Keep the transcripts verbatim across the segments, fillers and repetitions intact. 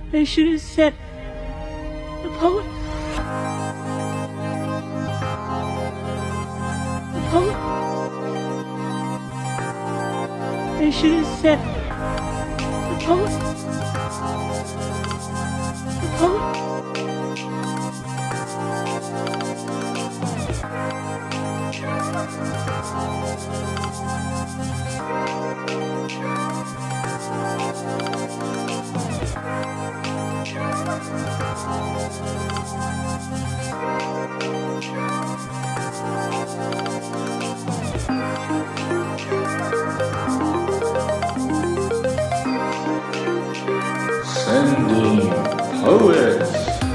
They should have said the poet. The poet. They should have said the poet. The poet. Sending Poets.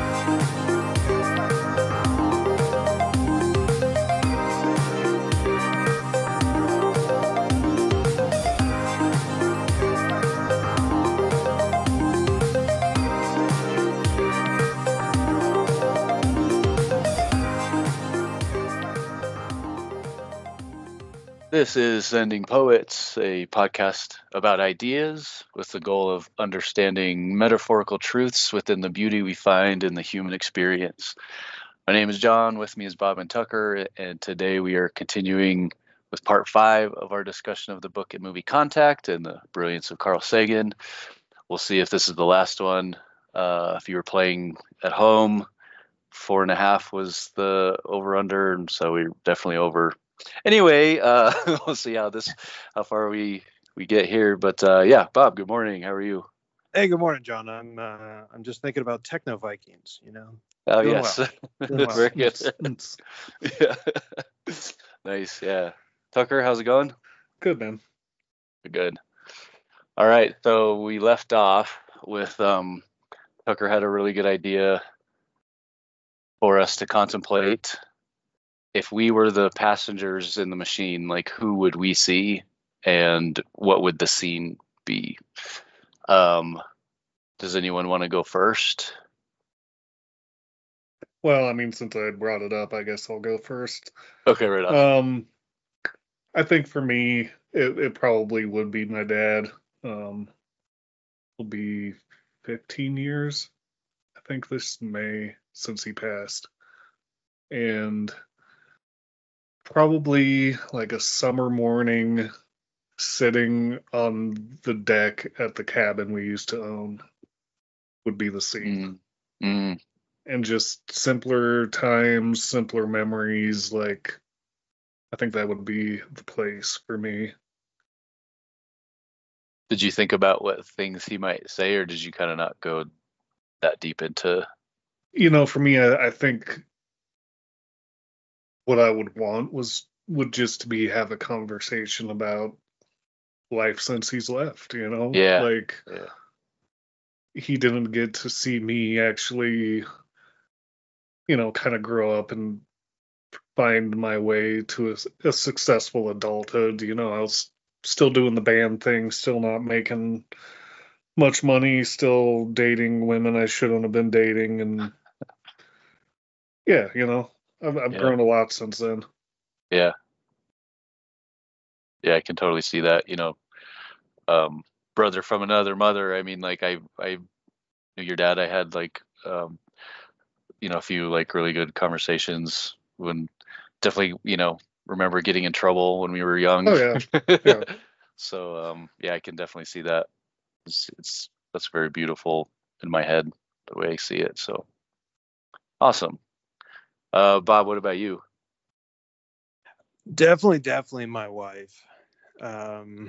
This is Sending Poets, a podcast about ideas with the goal of understanding metaphorical truths within the beauty we find in the human experience. My name is John, with me is Bob and Tucker, and today we are continuing with part five of our discussion of the book and movie Contact and the brilliance of Carl Sagan. We'll see if this is the last one. Uh, if you were playing at home, four and a half was the over-under, and so we're definitely over. Anyway, uh, we'll see how this, how far we we get here. But uh, yeah, Bob, good morning. How are you? Hey, good morning, John. I'm uh, I'm just thinking about Techno Vikings. You know. Oh Doing yes, well. Doing well. very good. Yeah, nice. Yeah, Tucker, how's it going? Good, man. Good. All right. So we left off with um, Tucker had a really good idea for us to contemplate. If we were the passengers in the machine, like who would we see and what would the scene be? Um, does anyone want to go first? Well, I mean, since I brought it up, I guess I'll go first. Okay, right on. Um, I think for me, it, it probably would be my dad. Um, it'll be fifteen years, I think, this May since he passed. And probably like a summer morning sitting on the deck at the cabin we used to own would be the scene. Mm. Mm. And just simpler times, simpler memories. Like, I think that would be the place for me. Did you think about what things he might say, or did you kind of not go that deep into? You know, for me, I, I think what I would want was would just to be have a conversation about life since he's left. You know, Yeah. like Yeah. he didn't get to see me actually, you know, kind of grow up and find my way to a, a successful adulthood. You know, I was still doing the band thing, still not making much money, still dating women I shouldn't have been dating, and yeah, you know, I've, I've Yeah. grown a lot since then. Yeah. Yeah, I can totally see that. You know, um, brother from another mother. I mean, like I, I knew your dad. I had like, um, you know, a few like really good conversations when definitely, you know, remember getting in trouble when we were young. Oh yeah, yeah. So, um, yeah, I can definitely see that. It's, it's that's very beautiful in my head the way I see it. So awesome. Uh, Bob, what about you? Definitely, definitely my wife. Um,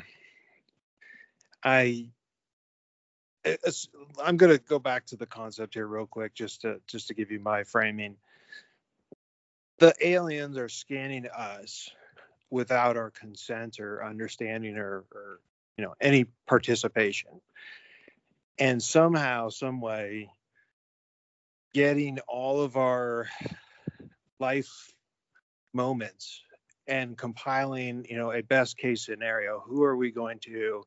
I, it's, I'm going to go back to the concept here real quick, just to just to give you my framing. The aliens are scanning us without our consent or understanding or, or you know, any participation, and somehow, some way, getting all of our life moments and compiling, you know, a best case scenario. Who are we going to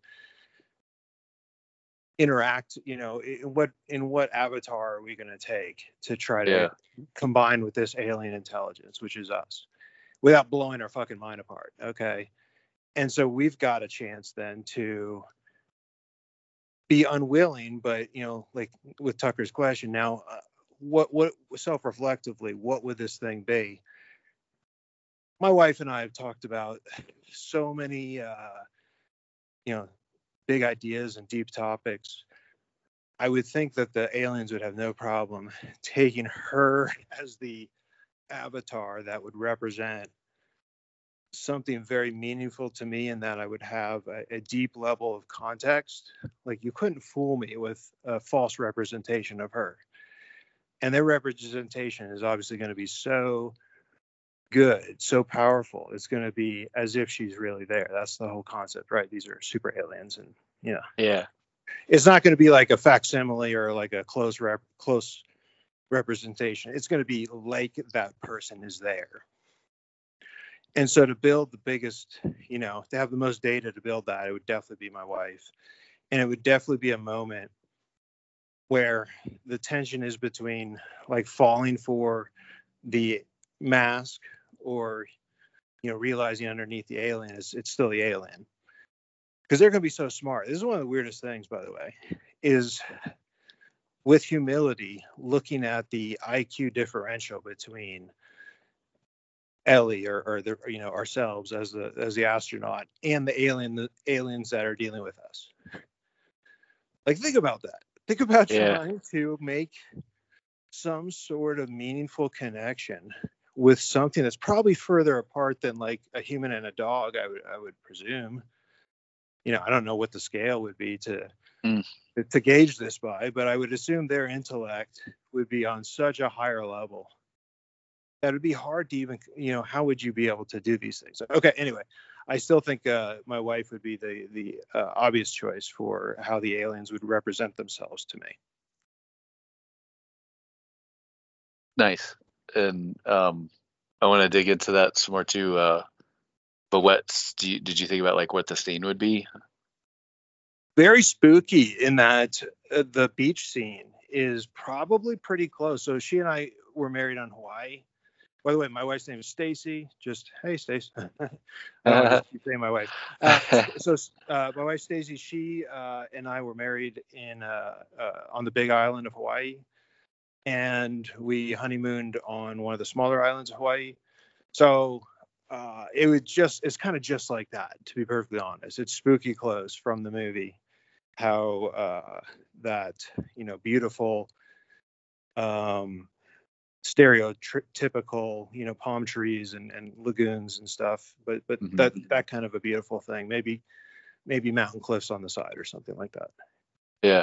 interact, you know, in what in what avatar are we going to take to try to Yeah. combine with this alien intelligence, which is us, without blowing our fucking mind apart. Okay. And so we've got a chance then to be unwilling, but you know, like with Tucker's question now, uh, what what self-reflectively, what would this thing be? My wife and I have talked about so many, uh, you know, big ideas and deep topics. I would think that the aliens would have no problem taking her as the avatar that would represent something very meaningful to me, and that I would have a, a deep level of context. Like, you couldn't fool me with a false representation of her. And their representation is obviously going to be so good, so powerful. It's going to be as if she's really there. That's the whole concept, right? These are super aliens, and you know, Yeah. it's not going to be like a facsimile or like a close rep, close representation. It's going to be like that person is there. And so to build the biggest, you know, to have the most data to build that, it would definitely be my wife. And it would definitely be a moment where the tension is between like falling for the mask or, you know, realizing underneath the alien is it's still the alien. Because they're going to be so smart. This is one of the weirdest things, by the way, is with humility, looking at the I Q differential between Ellie or, or the, you know, ourselves as the as the astronaut and the alien the aliens that are dealing with us. Like, think about that. Think about Yeah. trying to make some sort of meaningful connection with something that's probably further apart than like a human and a dog, I would I would presume. You know, I don't know what the scale would be to Mm. to gauge this by, but I would assume their intellect would be on such a higher level that would be hard to even, you know, how would you be able to do these things? Okay, anyway, I still think uh, my wife would be the the uh, obvious choice for how the aliens would represent themselves to me. Nice. And um, I want to dig into that some more too. Uh, but what do you, did you think about, like what the scene would be? Very spooky in that uh, the beach scene is probably pretty close. So she and I were married on Hawaii. By the way, my wife's name is Stacy. Just, hey, Stacy. I don't want to keep saying my wife. Uh, so uh, my wife, Stacy, she uh, and I were married in uh, uh, on the big island of Hawaii. And we honeymooned on one of the smaller islands of Hawaii. So uh, it was just, it's kind of just like that, to be perfectly honest. It's spooky close from the movie. How uh, that, you know, beautiful, um, stereotypical, you know, palm trees and, and lagoons and stuff, but but Mhm. that that kind of a beautiful thing. Maybe maybe mountain cliffs on the side or something like that. Yeah.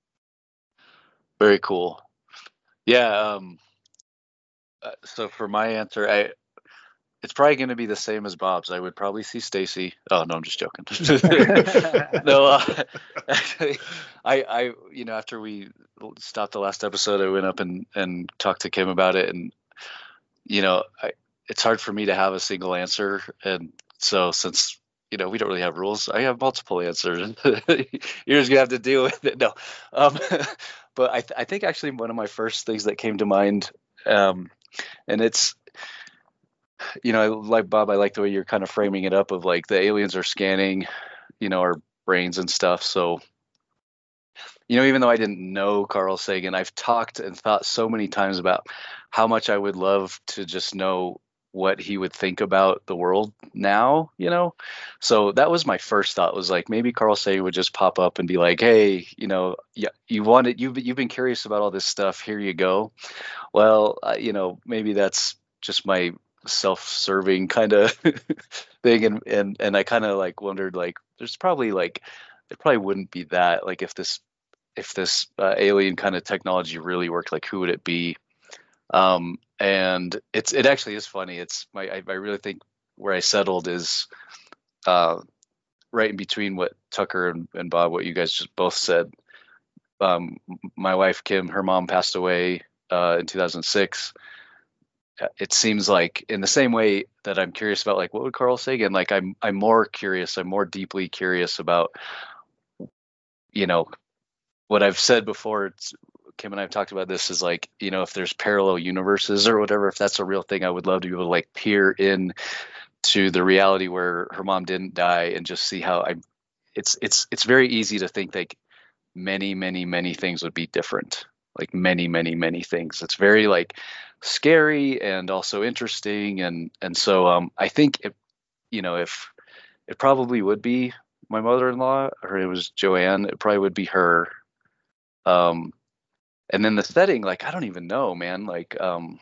Very cool. Yeah. Um, uh, so for my answer, I it's probably going to be the same as Bob's. I would probably see Stacy. Oh no, I'm just joking. No, uh, actually, I, I, you know, after we stopped the last episode, I went up and and talked to Kim about it, and you know, I, it's hard for me to have a single answer, and so since you know we don't really have rules, I have multiple answers. You're just gonna have to deal with it. No, um, but I, th- I think actually one of my first things that came to mind, um, and it's. You know, I like Bob, I like the way you're kind of framing it up of like the aliens are scanning, you know, our brains and stuff. So, you know, even though I didn't know Carl Sagan, I've talked and thought so many times about how much I would love to just know what he would think about the world now, you know? So that was my first thought, was like, maybe Carl Sagan would just pop up and be like, hey, you know, yeah, you wanted, you've, you've been curious about all this stuff. Here you go. Well, uh, you know, maybe that's just my self-serving kind of thing, and and and I kind of like wondered, like there's probably like it probably wouldn't be that, like if this if this uh, alien kind of technology really worked, like who would it be? Um and it's it actually is funny. It's my I, I really think where I settled is uh right in between what Tucker and, and Bob, what you guys just both said. Um my wife Kim, her mom passed away uh in two thousand six. It seems like in the same way that I'm curious about like what would Carl Sagan, like I'm I'm more curious, I'm more deeply curious about, you know, what I've said before. It's, Kim and I have talked about this, is like, you know, if there's parallel universes or whatever, if that's a real thing, I would love to be able to like peer in to the reality where her mom didn't die and just see how I it's it's it's very easy to think like many, many, many things would be different. Like many, many, many things. It's very like scary and also interesting. And and so um, I think it, you know, if it probably would be my mother-in-law, her name was Joanne. It probably would be her. Um, and then the setting, like I don't even know, man. Like um,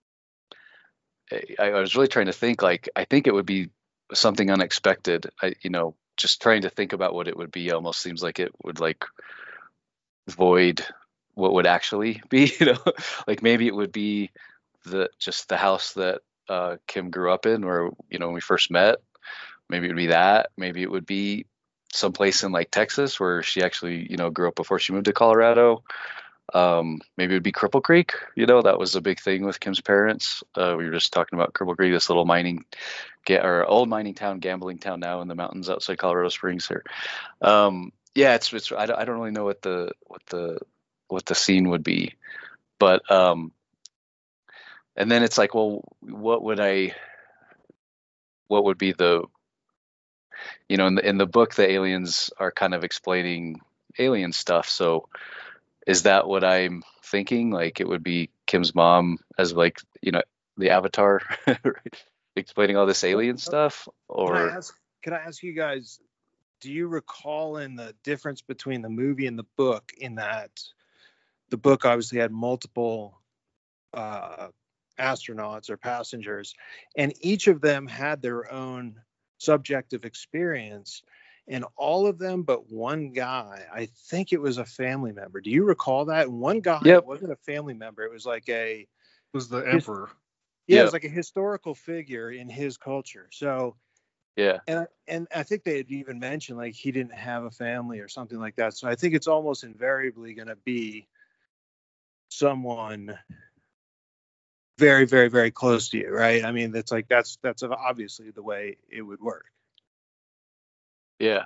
I, I was really trying to think. Like I think it would be something unexpected. I, you know, just trying to think about what it would be almost seems like it would like void what would actually be. You know, like maybe it would be the just the house that uh, Kim grew up in, or you know, when we first met. Maybe it would be that. Maybe it would be someplace in like Texas where she actually, you know, grew up before she moved to Colorado. Um, maybe it would be Cripple Creek. You know, that was a big thing with Kim's parents. Uh, we were just talking about Cripple Creek, this little mining, ga- or old mining town, gambling town now in the mountains outside Colorado Springs here. Um, yeah, it's it's. I don't, I don't really know what the what the what the scene would be, but um, and then it's like, well, what would I? What would be the you know, in the in the book, the aliens are kind of explaining alien stuff. So is that what I'm thinking? Like it would be Kim's mom as like, you know, the avatar explaining all this alien stuff? Can I Or ask? Can I ask you guys? Do you recall in the difference between the movie and the book? In that the book obviously had multiple uh, astronauts or passengers, and each of them had their own subjective experience, and all of them but one guy, I think it was a family member. Do you recall that? One guy Yep. wasn't a family member. It was like a It was the emperor. yeah, Yep. it was like a historical figure in his culture. So yeah, and and I think they had even mentioned like he didn't have a family or something like that. So I think it's almost invariably going to be someone very, very, very close to you, right? I mean, that's like that's that's obviously the way it would work. yeah,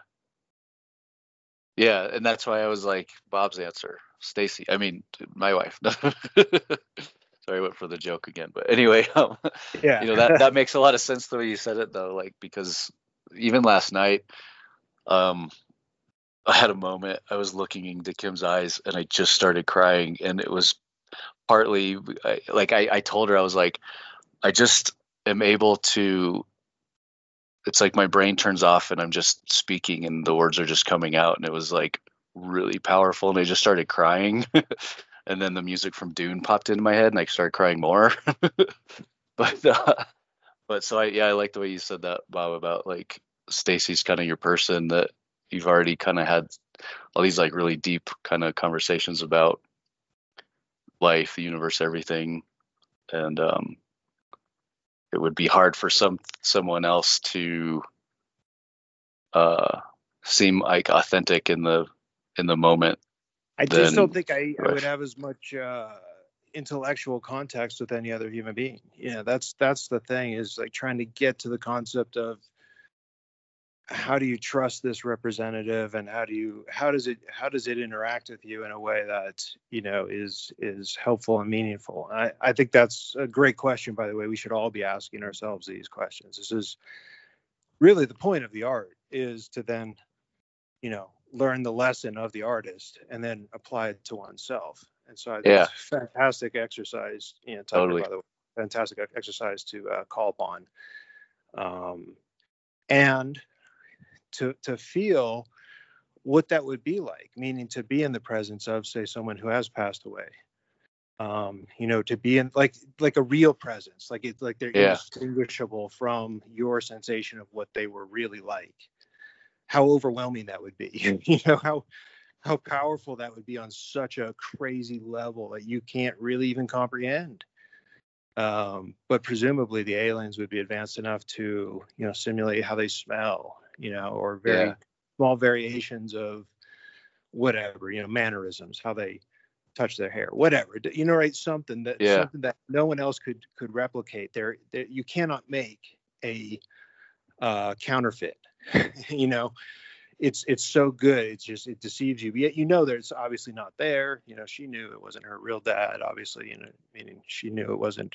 yeah, and that's why I was like Bob's answer, Stacy. I mean, my wife. Sorry, I went for the joke again, but anyway, um, Yeah. you know that that makes a lot of sense the way you said it, though. Like because even last night, um, I had a moment. I was looking into Kim's eyes, and I just started crying, and it was partly I, like I, I told her I was like, I just am able to. It's like my brain turns off, and I'm just speaking, and the words are just coming out, and it was like really powerful, and I just started crying. And then the music from Dune popped into my head, and I started crying more. but uh, but so I yeah I like the way you said that, Bob, about like Stacy's kind of your person that you've already kind of had all these like really deep kind of conversations about life, the universe, everything, and um, it would be hard for some someone else to uh, seem like authentic in the in the moment. I just Then don't think I, I right. would have as much uh, intellectual context with any other human being. Yeah, that's that's the thing, is like trying to get to the concept of how do you trust this representative, and how do you how does it how does it interact with you in a way that you know is is helpful and meaningful. I, I think that's a great question, by the way. We should all be asking ourselves these questions. This is really the point of the art, is to then you know learn the lesson of the artist and then apply it to oneself. And so I think Yeah. it's a fantastic exercise, you know, Tucker, Totally. by the way, fantastic exercise to uh, call upon. Um, and to to feel what that would be like, meaning to be in the presence of, say, someone who has passed away. Um, you know, to be in like like a real presence, like it's like they're Yeah. indistinguishable from your sensation of what they were really like. How overwhelming that would be, you know, how how powerful that would be on such a crazy level that you can't really even comprehend. Um, but presumably the aliens would be advanced enough to, you know, simulate how they smell, you know, or very Yeah. small variations of whatever, you know, mannerisms, how they touch their hair, whatever, you know, right? Something that Yeah. something that no one else could could replicate. There, there you cannot make a uh, counterfeit. You know, it's it's so good. It's just it deceives you. Yet you know that it's obviously not there. You know, she knew it wasn't her real dad. Obviously, you know, meaning she knew it wasn't.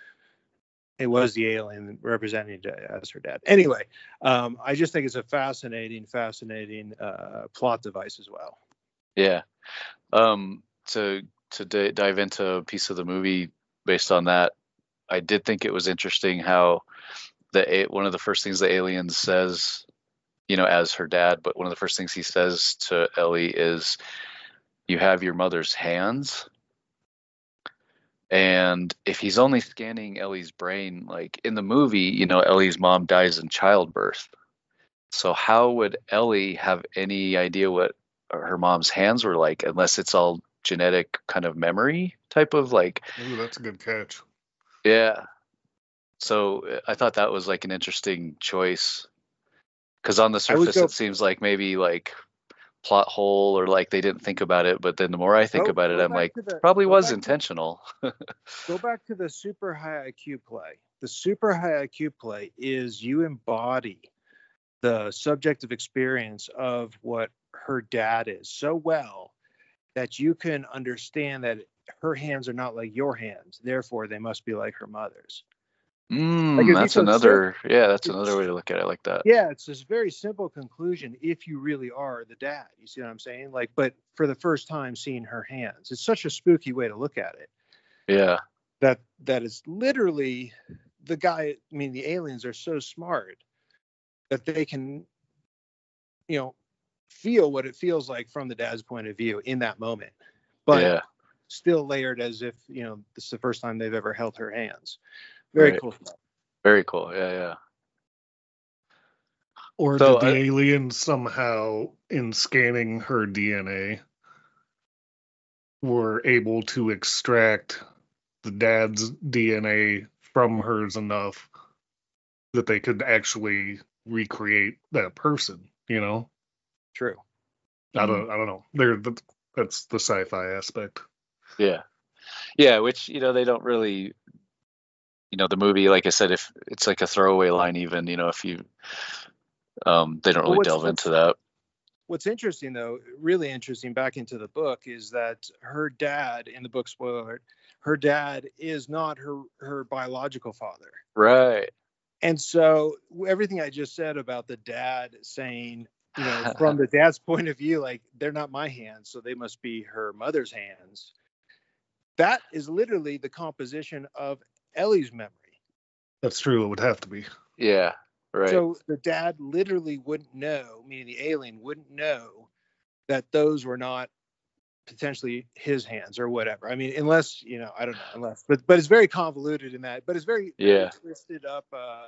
It was the alien representing it as her dad. Anyway, um, I just think it's a fascinating, fascinating uh, plot device as well. Yeah. Um, to to d- dive into a piece of the movie based on that, I did think it was interesting how the a- one of the first things the alien says, you know, as her dad, but one of the first things he says to Ellie is, "You have your mother's hands." And if he's only scanning Ellie's brain, like in the movie, you know, Ellie's mom dies in childbirth. So how would Ellie have any idea what her mom's hands were like unless it's all genetic kind of memory type of like, Ooh, that's a good catch. yeah. So uh, I thought that was like an interesting choice because on the I would surface go it seems like maybe like plot hole or like they didn't think about it, but then the more I think go about it, go I'm back like to the probably go was back to intentional. go back to the super high I Q play. The super high I Q play is you embody the subjective experience of what her dad is so well that you can understand that her hands are not like your hands, therefore they must be like her mother's. Like Mm, it'd be that's so simple. another, yeah, that's another It's way to look at it like that. yeah, it's this very simple conclusion if you really are the dad. You see what I'm saying? Like, but for the first time seeing her hands, it's such a spooky way to look at it. Yeah. That that is literally the guy. I mean, the aliens are so smart that they can, you know, feel what it feels like from the dad's point of view in that moment, but Yeah. still layered as if, you know, this is the first time they've ever held her hands. Very Right. cool stuff. Very cool. Yeah, yeah. Or So did I, the alien somehow, in scanning her D N A, were able to extract the dad's D N A from hers enough that they could actually recreate that person? You know, True. I mhm, don't, I don't know. There, that's the sci-fi aspect. yeah. Yeah, which, you know, they don't really, you know, the movie, like I said, if it's like a throwaway line, even, you know, if you, um, they don't Well, really what's delve what's into that. what's interesting though, really interesting back into the book is that her dad in the book, spoiler alert, her dad is not her her biological father. Right. And so everything I just said about the dad saying, you know, from the dad's point of view, like they're not my hands, so they must be her mother's hands. That is literally the composition of Ellie's memory. That's true. It would have to be. Yeah. Right. So the dad literally wouldn't know, meaning the alien wouldn't know that those were not potentially his hands or whatever. I mean, unless, you know, I don't know, unless, but but it's very convoluted in that, but it's very very Yeah. twisted up. Uh,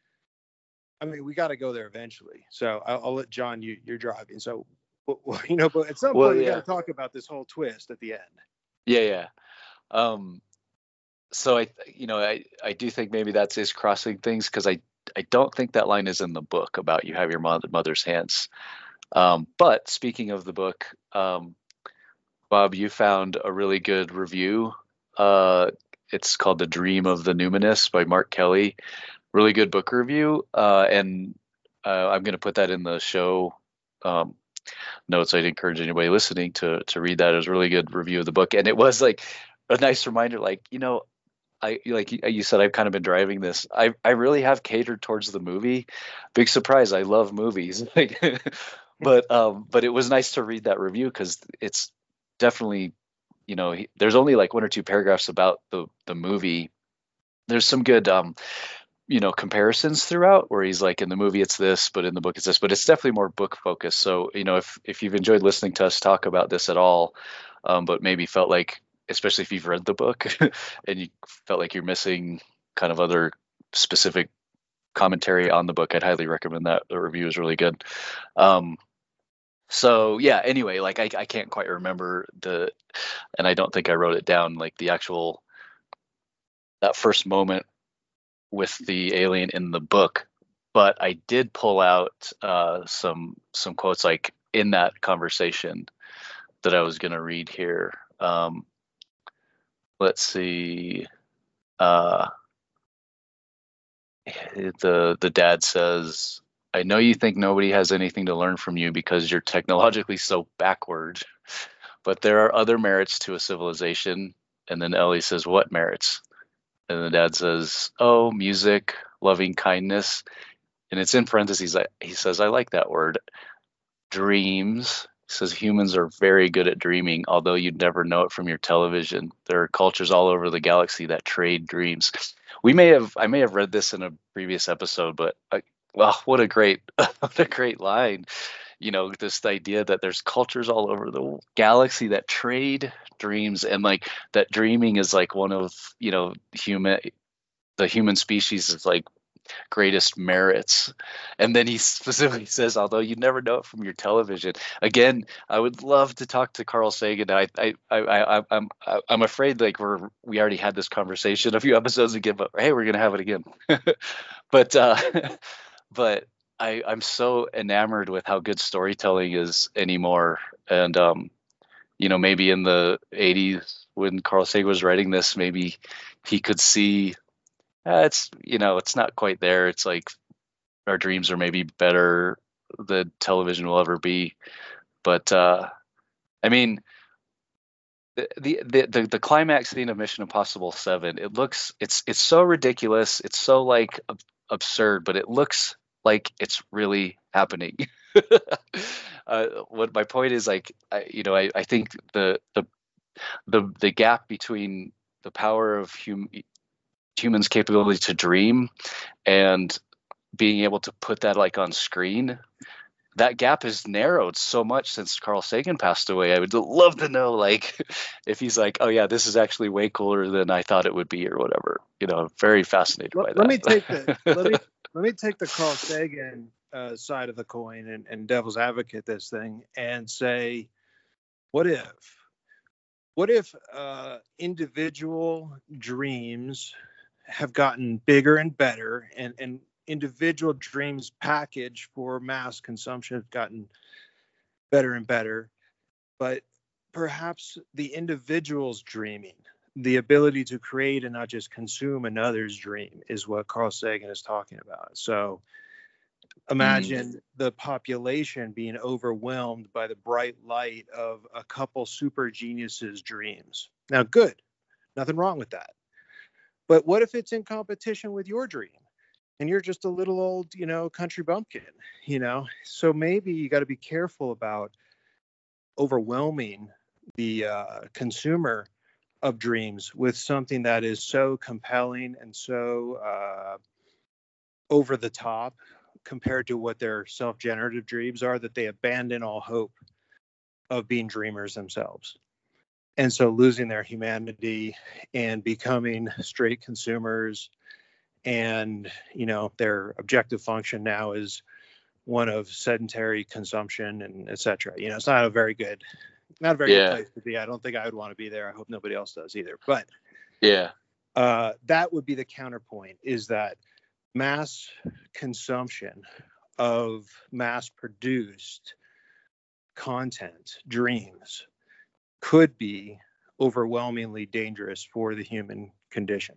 I mean, we got to go there eventually. So I'll, I'll let John, you you're driving, so well, you know, but at some Well, point we got yeah. to talk about this whole twist at the end. Yeah. Yeah. Um, so I, you know, I, I do think maybe that's is crossing things because I, I don't think that line is in the book about you have your mother, mother's hands. Um, but speaking of the book, um, Bob, you found a really good review. Uh, it's called The Dream of the Numinous by Mark Kelly. Really good book review. Uh, and uh, I'm going to put that in the show um, notes. I'd encourage anybody listening to to read that. It was a really good review of the book. And it was like a nice reminder, like, you know, I like you said, I've kind of been driving this. I I really have catered towards the movie. Big surprise. I love movies. Like, but um, but it was nice to read that review because it's definitely, you know, he, there's only like one or two paragraphs about the the movie. There's some good um, you know, comparisons throughout where he's like in the movie it's this, but in the book it's this. But it's definitely more book focused. So, you know, if if you've enjoyed listening to us talk about this at all, um, but maybe felt like, especially if you've read the book and you felt like you're missing kind of other specific commentary on the book, I'd highly recommend that. The review is really good. Um, so yeah, anyway, like I, I can't quite remember the, and I don't think I wrote it down, like the actual, that first moment with the alien in the book, but I did pull out uh, some, some quotes like in that conversation that I was going to read here. Um, let's see. Uh, the the dad says, "I know you think nobody has anything to learn from you because you're technologically so backward, but there are other merits to a civilization." And then Ellie says, "What merits?" And the dad says, "Oh, music, loving kindness." And it's in parentheses. He says, "I like that word. Dreams says humans are very good at dreaming, although you'd never know it from your television. There are cultures all over the galaxy that trade dreams. We may have, I may have read this in a previous episode, but I, well, what a great, what a great line. You know, this idea that there's cultures all over the galaxy that trade dreams, and like that dreaming is like one of, you know, human, the human species is like greatest merits. And then he specifically says, although you never know it from your television. Again, I would love to talk to Carl Sagan. I, I, I, I I'm, I'm afraid like we're, we already had this conversation a few episodes ago, but hey, we're gonna have it again. but, uh, but I, I'm so enamored with how good storytelling is anymore. And, um, you know, maybe in the eighties when Carl Sagan was writing this, maybe he could see uh, it's, you know, it's not quite there. It's like our dreams are maybe better than television will ever be. But, uh, I mean, the, the, the, the, the climax scene of Mission Impossible seven, it looks, it's, it's so ridiculous. It's so like ab- absurd, but it looks like it's really happening. uh, what my point is, like, I, you know, I, I think the, the, the, the gap between the power of hum, humans' capability to dream and being able to put that like on screen, that gap has narrowed so much since Carl Sagan passed away. I would love to know, like, if he's like, oh yeah, this is actually way cooler than I thought it would be, or whatever. You know, I'm very fascinated let, by that. Let me take the let me let me take the Carl Sagan uh, side of the coin and, and devil's advocate this thing and say, what if, what if uh, individual dreams have gotten bigger and better, and and individual dreams packaged for mass consumption have gotten better and better, but perhaps the individual's dreaming, the ability to create and not just consume another's dream, is what Carl Sagan is talking about. So imagine mm. the population being overwhelmed by the bright light of a couple super geniuses' dreams. Now, good, nothing wrong with that. But what if it's in competition with your dream? And you're just a little old, you know, country bumpkin, you know? So maybe you got to be careful about overwhelming the uh, consumer of dreams with something that is so compelling and so uh, over the top compared to what their self-generative dreams are, that they abandon all hope of being dreamers themselves. And so losing their humanity and becoming straight consumers. And, you know, their objective function now is one of sedentary consumption and et cetera. You know, it's not a very good, not a very yeah. good place to be. I don't think I would want to be there. I hope nobody else does either. But yeah, uh, that would be the counterpoint, is that mass consumption of mass produced content, dreams, could be overwhelmingly dangerous for the human condition.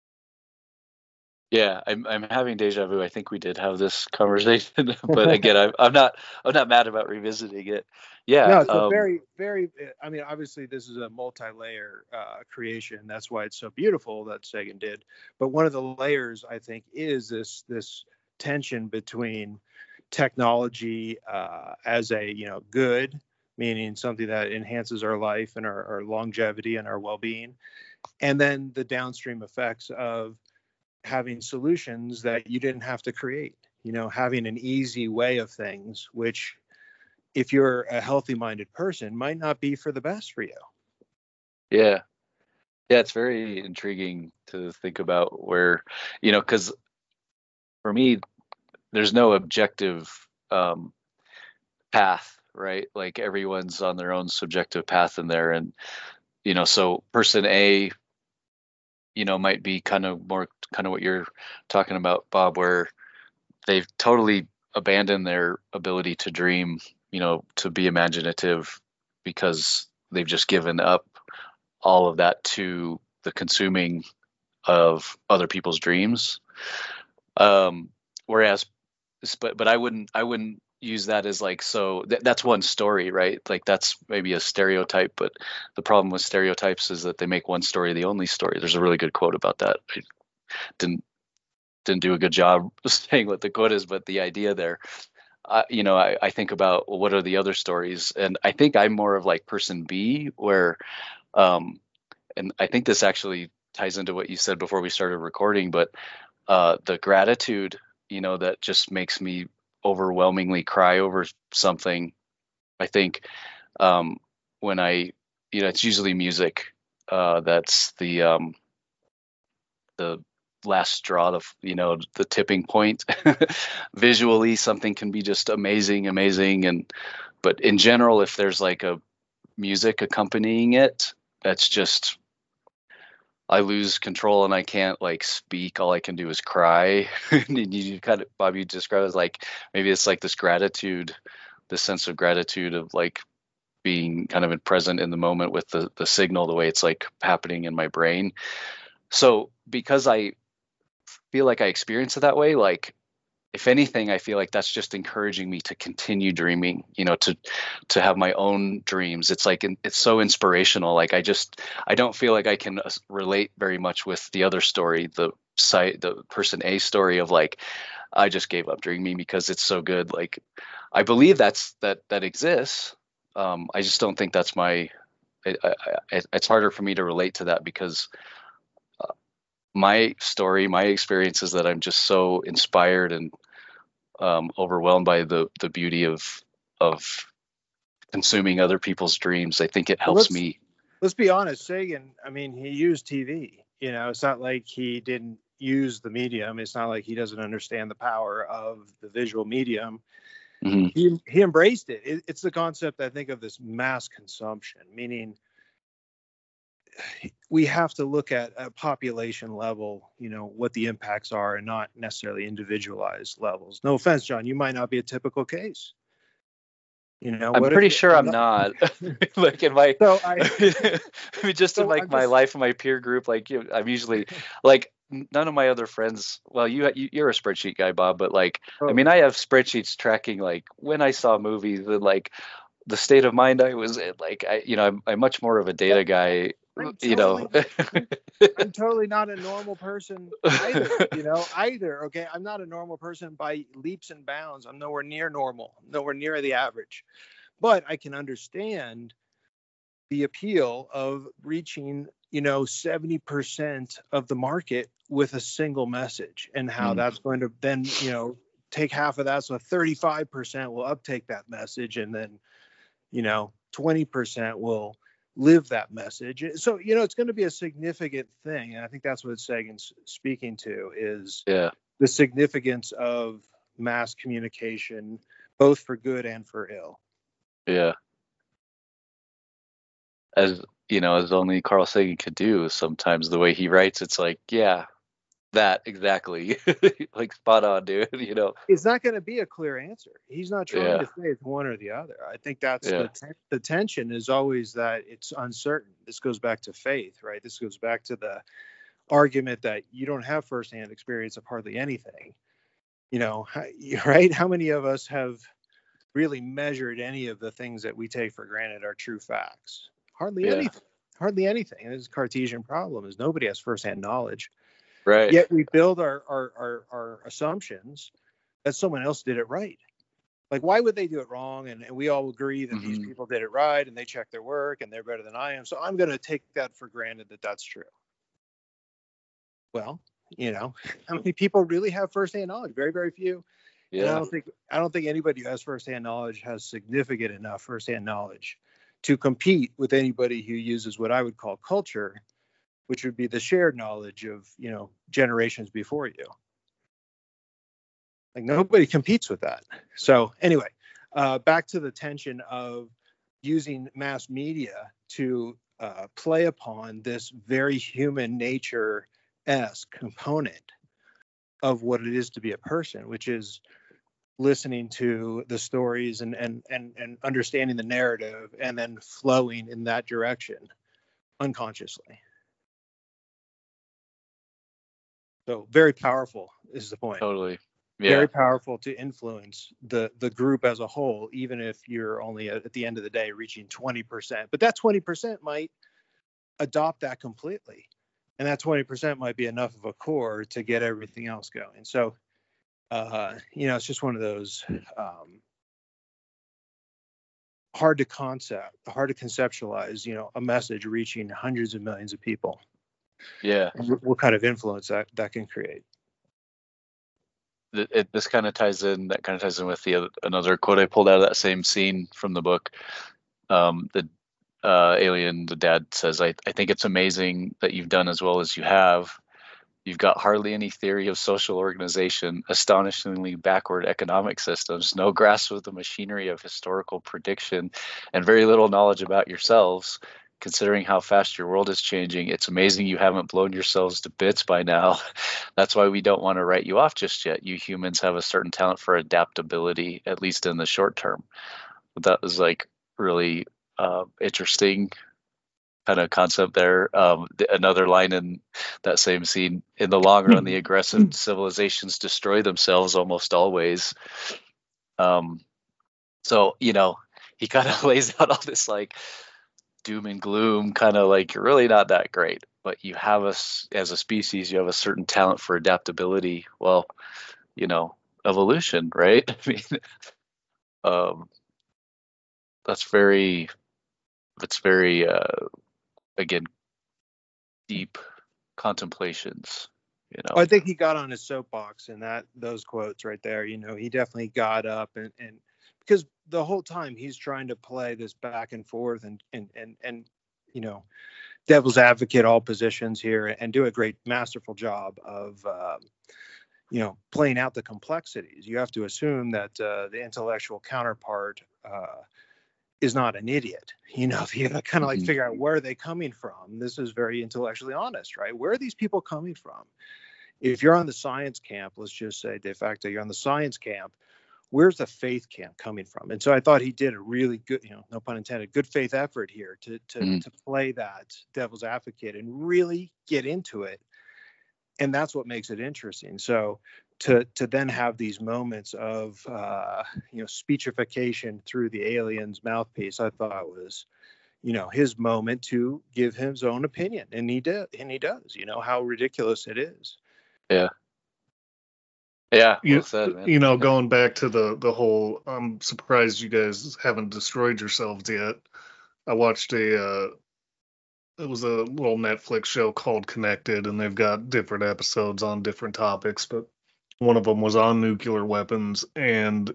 Yeah, I'm I'm having deja vu. I think we did have this conversation, but again, I'm I'm not I'm not mad about revisiting it. Yeah, no, it's um, a very very. I mean, obviously, this is a multi-layer uh, creation. That's why it's so beautiful that Sagan did. But one of the layers, I think, is this this tension between technology uh, as a you know good, meaning something that enhances our life and our, our longevity and our well-being, and then the downstream effects of having solutions that you didn't have to create, you know, having an easy way of things, which if you're a healthy minded person might not be for the best for you. Yeah. Yeah. It's very intriguing to think about where, you know, cause for me, there's no objective um, path, right? Like everyone's on their own subjective path in there. And, you know, so person A, you know, might be kind of more kind of what you're talking about, Bob, where they've totally abandoned their ability to dream, you know, to be imaginative, because they've just given up all of that to the consuming of other people's dreams. Um, whereas, but, but I wouldn't, I wouldn't use that as like, so th- that's one story, right? Like that's maybe a stereotype, but the problem with stereotypes is that they make one story the only story. There's a really good quote about that. I didn't didn't do a good job saying what the quote is, but the idea there. I, you know, I, I think about, well, what are the other stories? And I think I'm more of like person B, where, um, and I think this actually ties into what you said before we started recording, but uh, the gratitude, you know, that just makes me overwhelmingly cry over something. I think um, when I, you know, it's usually music. Uh, that's the um, the last straw, of you know, the tipping point. Visually, something can be just amazing, amazing, and but in general, if there's like a music accompanying it, that's just I lose control and I can't like speak. All I can do is cry. And you kind of, Bobby, described as like maybe it's like this gratitude, this sense of gratitude of like being kind of in present in the moment with the the signal, the way it's like happening in my brain. So because I feel like I experience it that way, like if anything, I feel like that's just encouraging me to continue dreaming, you know, to to have my own dreams. It's like it's so inspirational. Like I just I don't feel like I can uh, relate very much with the other story, the site, the person A story of like I just gave up dreaming because it's so good. Like I believe that's that that exists. Um, I just don't think that's my. It, I, I, it's harder for me to relate to that because my story, my experience is that I'm just so inspired and um, overwhelmed by the the beauty of of consuming other people's dreams. I think it Well, helps let's me. let's be honest. Sagan, I mean, he used T V. You know, it's not like he didn't use the medium. It's not like he doesn't understand the power of the visual medium. Hmm. He he embraced it. it. It's the concept, I think, of this mass consumption, meaning we have to look at a population level, you know, what the impacts are and not necessarily individualized levels. No offense, John, you might not be a typical case. You know, I'm what pretty if sure I'm not. Like in my, so I I mean, just in so like I'm my just life and my peer group, like you, I'm usually like none of my other friends. Well, you, you you're a spreadsheet guy, Bob, but like I mean, totally. I have spreadsheets tracking like when I saw movies and like the state of mind I was in. Like I, you know, I'm I'm much more of a data guy. I'm You totally know. I'm, I'm totally not a normal person either, you know, either. Okay. I'm not a normal person by leaps and bounds. I'm nowhere near normal, nowhere near the average. But I can understand the appeal of reaching, you know, seventy percent of the market with a single message and how Mm, that's going to then, you know, take half of that. So thirty-five percent will uptake that message and then, you know, twenty percent will live that message. So, you know, it's going to be a significant thing. And I think that's what Sagan's speaking to is yeah, the significance of mass communication, both for good and for ill. yeah. As you know, as only Carl Sagan could do. Sometimes the way he writes, it's like, yeah, that exactly, like spot on, dude. You know. It's not going to be a clear answer. He's not trying Yeah, to say it's one or the other. I think that's yeah. the ten- the tension is always that it's uncertain. This goes back to faith, right? This goes back to the argument that you don't have firsthand experience of hardly anything. You know, right? How many of us have really measured any of the things that we take for granted are true facts? Hardly Yeah. anything. Hardly anything. And this Cartesian problem is nobody has firsthand knowledge. Right. Yet we build our, our our our assumptions that someone else did it right. Like, why would they do it wrong? And, and we all agree that these Hmm. people did it right and they check their work and they're better than I am. So I'm going to take that for granted that that's true. Well, you know, how many people really have firsthand knowledge? Very, very few. And I Yeah. don't think I don't think anybody who has firsthand knowledge has significant enough firsthand knowledge to compete with anybody who uses what I would call culture, which would be the shared knowledge of, you know, generations before you. Like nobody competes with that. So anyway, uh, back to the tension of using mass media to uh, play upon this very human nature-esque component of what it is to be a person, which is listening to the stories and and and and understanding the narrative and then flowing in that direction unconsciously. So very powerful is the point. Totally. Very Yeah. powerful to influence the the group as a whole, even if you're only at, at the end of the day reaching twenty percent. But that twenty percent might adopt that completely. And that twenty percent might be enough of a core to get everything else going. So uh, you know, it's just one of those um, hard to concept, hard to conceptualize. You know, a message reaching hundreds of millions of people. Yeah. What, what kind of influence that that can create? It, it, this kind of ties in. That kind of ties in with the other, another quote I pulled out of that same scene from the book. Um, the uh, alien, the dad says, I, I think it's amazing that you've done as well as you have. You've got hardly any theory of social organization, astonishingly backward economic systems, no grasp of the machinery of historical prediction, and very little knowledge about yourselves. Considering how fast your world is changing, it's amazing you haven't blown yourselves to bits by now. That's why we don't want to write you off just yet. You humans have a certain talent for adaptability, at least in the short term. But that was like really uh, interesting kind of concept there. Um, th- another line in that same scene: in the long run, the aggressive civilizations destroy themselves almost always. Um, so, you know, he kind of lays out all this like doom and gloom, kind of like you're really not that great, but you have us as a species, you have a certain talent for adaptability. Well, you know, evolution, right? I mean, um, that's very, that's very, uh, again, deep contemplations, you know. Well, I think he got on his soapbox in that those quotes right there. You know, he definitely got up and, and because the whole time he's trying to play this back and forth and and and and you know, devil's advocate all positions here and do a great masterful job of um, you know, playing out the complexities. You have to assume that uh, the intellectual counterpart uh, is not an idiot. You know, you gotta kind of like Mhm. figure out where are they coming from. This is very intellectually honest, right? Where are these people coming from? If you're on the science camp, let's just say de facto, you're on the science camp, where's the faith camp coming from? And so I thought he did a really good, you know, no pun intended, good faith effort here to to Mhm. to play that devil's advocate and really get into it. And that's what makes it interesting. So to to then have these moments of uh, you know, speechification through the alien's mouthpiece, I thought was, you know, his moment to give his own opinion, and he did, and he does. You know how ridiculous it is. Yeah. Yeah. Well You, said, man. you know, going back to the the whole, I'm surprised you guys haven't destroyed yourselves yet. I watched a, uh, it was a little Netflix show called Connected, and they've got different episodes on different topics, but one of them was on nuclear weapons, and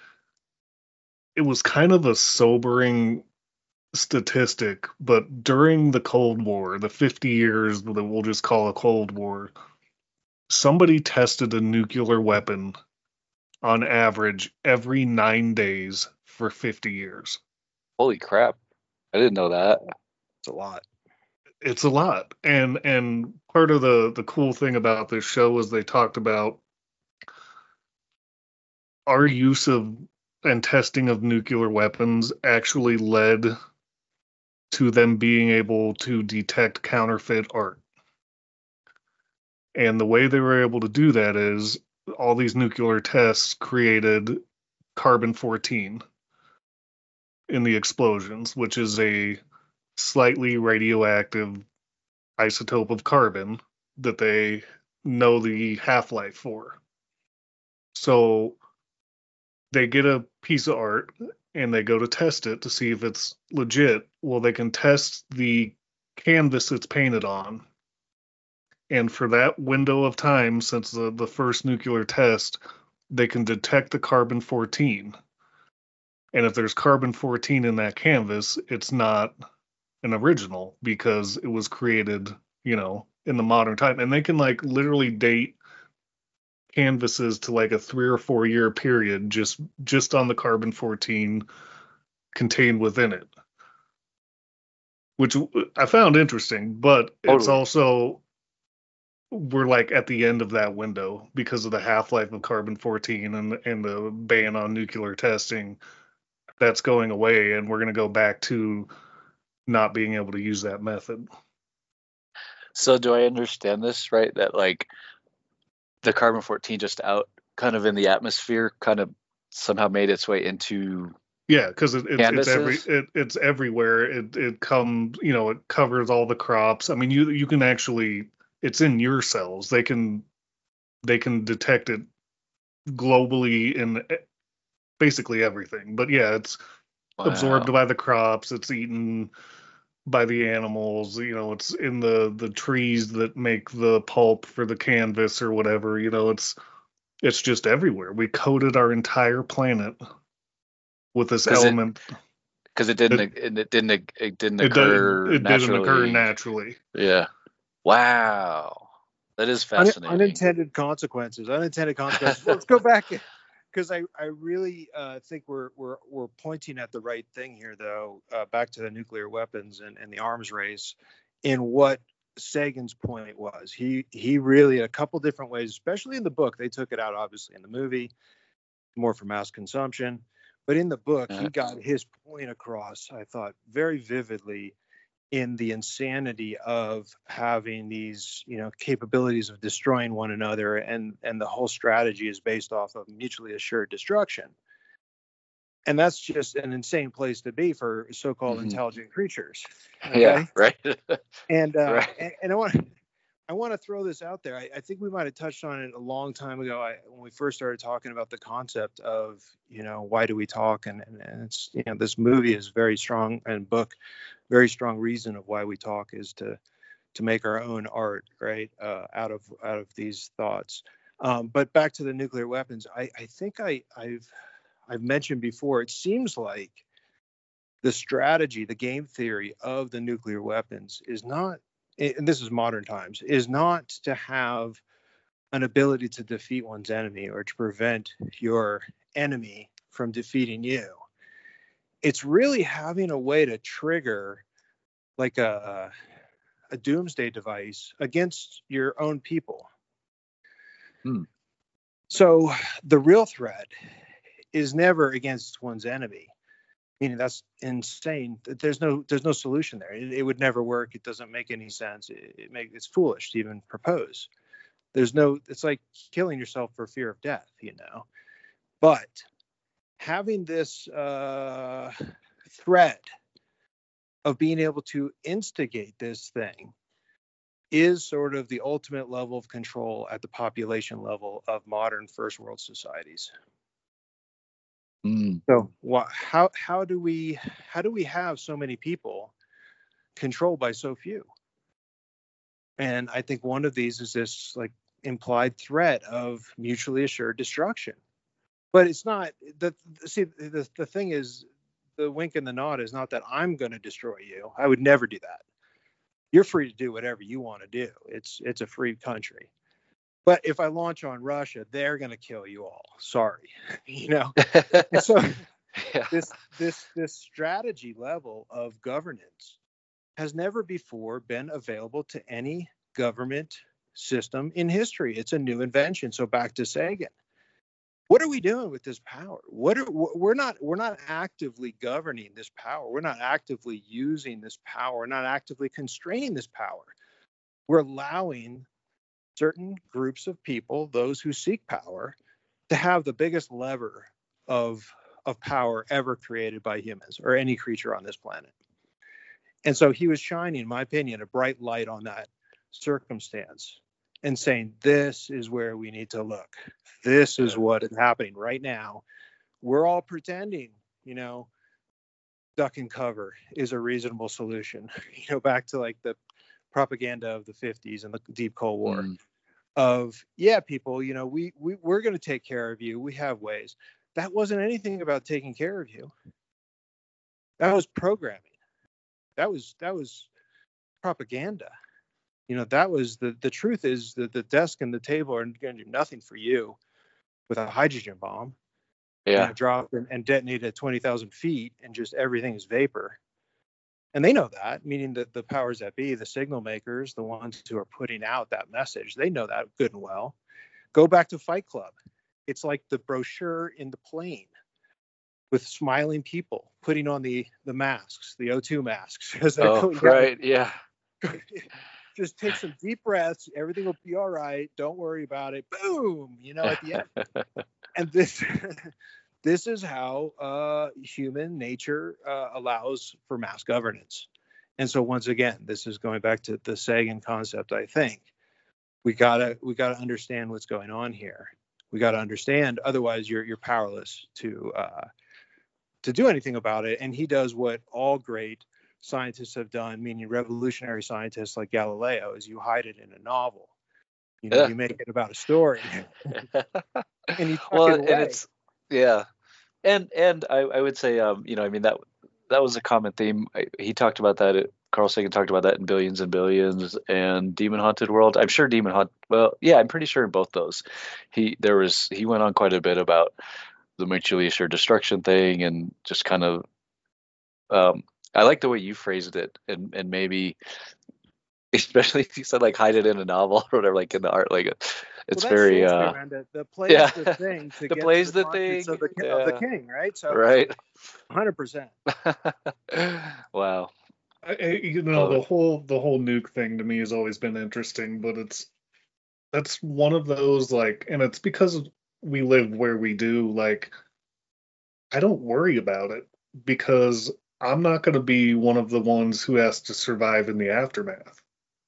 it was kind of a sobering statistic, but during the Cold War, the fifty years that we'll just call a Cold War, somebody tested a nuclear weapon on average every nine days for fifty years. Holy crap. I didn't know that. It's a lot. It's a lot. And and part of the the cool thing about this show is they talked about our use of and testing of nuclear weapons actually led to them being able to detect counterfeit art. And the way they were able to do that is all these nuclear tests created carbon fourteen in the explosions, which is a slightly radioactive isotope of carbon that they know the half-life for. So they get a piece of art and they go to test it to see if it's legit. Well, they can test the canvas it's painted on. And for that window of time, since the, the first nuclear test, they can detect the carbon fourteen. And if there's carbon fourteen in that canvas, it's not an original because it was created, you know, in the modern time. And they can like literally date canvases to like a three or four year period just just on the carbon fourteen contained within it, which I found interesting. But it's Totally. also, we're like at the end of that window because of the half-life of carbon fourteen and and the ban on nuclear testing. That's going away, and we're going to go back to not being able to use that method. So do I understand this right? That like the carbon fourteen just out kind of in the atmosphere kind of somehow made its way into Yeah, because it, it's it's every canvases? it, it's everywhere. It it comes, you know, it covers all the crops. I mean, you you can actually, it's in your cells. They can they can detect it globally in basically everything. But yeah, it's Wow. absorbed by the crops. It's eaten by the animals. You know, it's in the the trees that make the pulp for the canvas or whatever. You know, it's it's just everywhere. We coated our entire planet with this 'Cause it- element. Because it didn't, it, it didn't, it didn't It, occur doesn't, it doesn't naturally. occur naturally. Yeah. Wow. That is Un- fascinating. unintended consequences. Unintended consequences. Let's go back because I, I really uh, think we're we're we're pointing at the right thing here, though. Uh, back to the nuclear weapons and, and the arms race, in what Sagan's point was. He he really, in a couple different ways, especially in the book, they took it out obviously in the movie, more for mass consumption. But in the book, he got his point across, I thought, very vividly in the insanity of having these, you know, capabilities of destroying one another. And, and the whole strategy is based off of mutually assured destruction. And that's just an insane place to be for so-called Mm-hmm. intelligent creatures. Okay? Yeah, right. And, uh, Right. and, and I want to, I want to throw this out there. I, I think we might have touched on it a long time ago I, when we first started talking about the concept of, you know, why do we talk? And, and, and it's, you know, this movie is very strong, and book, very strong reason of why we talk is to to make our own art, right, uh, out of out of these thoughts. Um, but back to the nuclear weapons, I, I think I, I've I've mentioned before, it seems like the strategy, the game theory of the nuclear weapons is not, and this is modern times, is not to have an ability to defeat one's enemy or to prevent your enemy from defeating you. It's really having a way to trigger like a, a doomsday device against your own people. Hmm. So the real threat is never against one's enemy. Meaning that's insane. There's no there's no solution there. It, it would never work. It doesn't make any sense. It, it make it's foolish to even propose. There's no. It's like killing yourself for fear of death, you know. But having this uh, threat of being able to instigate this thing is sort of the ultimate level of control at the population level of modern first world societies. Mm. So wha- how how do we how do we have so many people controlled by so few? And I think one of these is this like implied threat of mutually assured destruction. But it's not the see the, the thing is, the wink and the nod is not that I'm going to destroy you. I would never do that. You're free to do whatever you want to do. It's it's a free country. But if I launch on Russia, they're going to kill you all. Sorry, you know. And so Yeah. this this this strategy level of governance has never before been available to any government system in history. It's a new invention. So back to Sagan. What are we doing with this power? What are we're not we're not actively governing this power. We're not actively using this power. We're not actively constraining this power. We're allowing certain groups of people, those who seek power, to have the biggest lever of of power ever created by humans or any creature on this planet. And so he was shining, in my opinion, a bright light on that circumstance and saying, this is where we need to look. This is what is happening right now. We're all pretending, you know, duck and cover is a reasonable solution. You know, back to like the propaganda of the fifties and the deep Cold War Mm. of, yeah, people, you know, we, we, we're going to take care of you. We have ways. That wasn't anything about taking care of you. That was programming. That was, that was propaganda. You know, that was the, the truth is that the desk and the table are going to do nothing for you with a hydrogen bomb. Yeah. You know, drop and, and detonate at twenty thousand feet and just everything is vapor. And they know that, meaning that the powers that be, the signal makers, the ones who are putting out that message, they know that good and well. Go back to Fight Club. It's like the brochure in the plane with smiling people putting on the, the masks, the O two masks. As they're Oh, going down. right. Yeah. Just take some deep breaths. Everything will be all right. Don't worry about it. Boom, you know, at the end. And this this is how uh, human nature uh, allows for mass governance. And so once again, this is going back to the Sagan concept. I think we gotta we gotta understand what's going on here. we got to understand. Otherwise, you're you're powerless to uh, to do anything about it. And he does what all great scientists have done, meaning revolutionary scientists like Galileo, is you hide it in a novel. You know, Yeah. you make it about a story, and you tuck Well, it away. and it's yeah, and and I, I would say um you know I mean that that was a common theme. I, he talked about that. At, Carl Sagan talked about that in Billions and Billions and Demon Haunted World. I'm sure Demon Haunt. Well, yeah, I'm pretty sure in both those, he there was he went on quite a bit about the mutually assured destruction thing and just kind of. Um, I like the way you phrased it, and and maybe. Especially if you said like hide it in a novel or whatever, like in the art, like it's well, very Shakespeare, uh man, the, the plays yeah the thing to the get plays to the, the conscience thing of the, ki- yeah of the king, right? So right one hundred percent. Wow. I, I- you know, the whole the whole nuke thing to me has always been interesting, but it's that's one of those like, and it's because we live where we do. Like, I don't worry about it because I'm not going to be one of the ones who has to survive in the aftermath.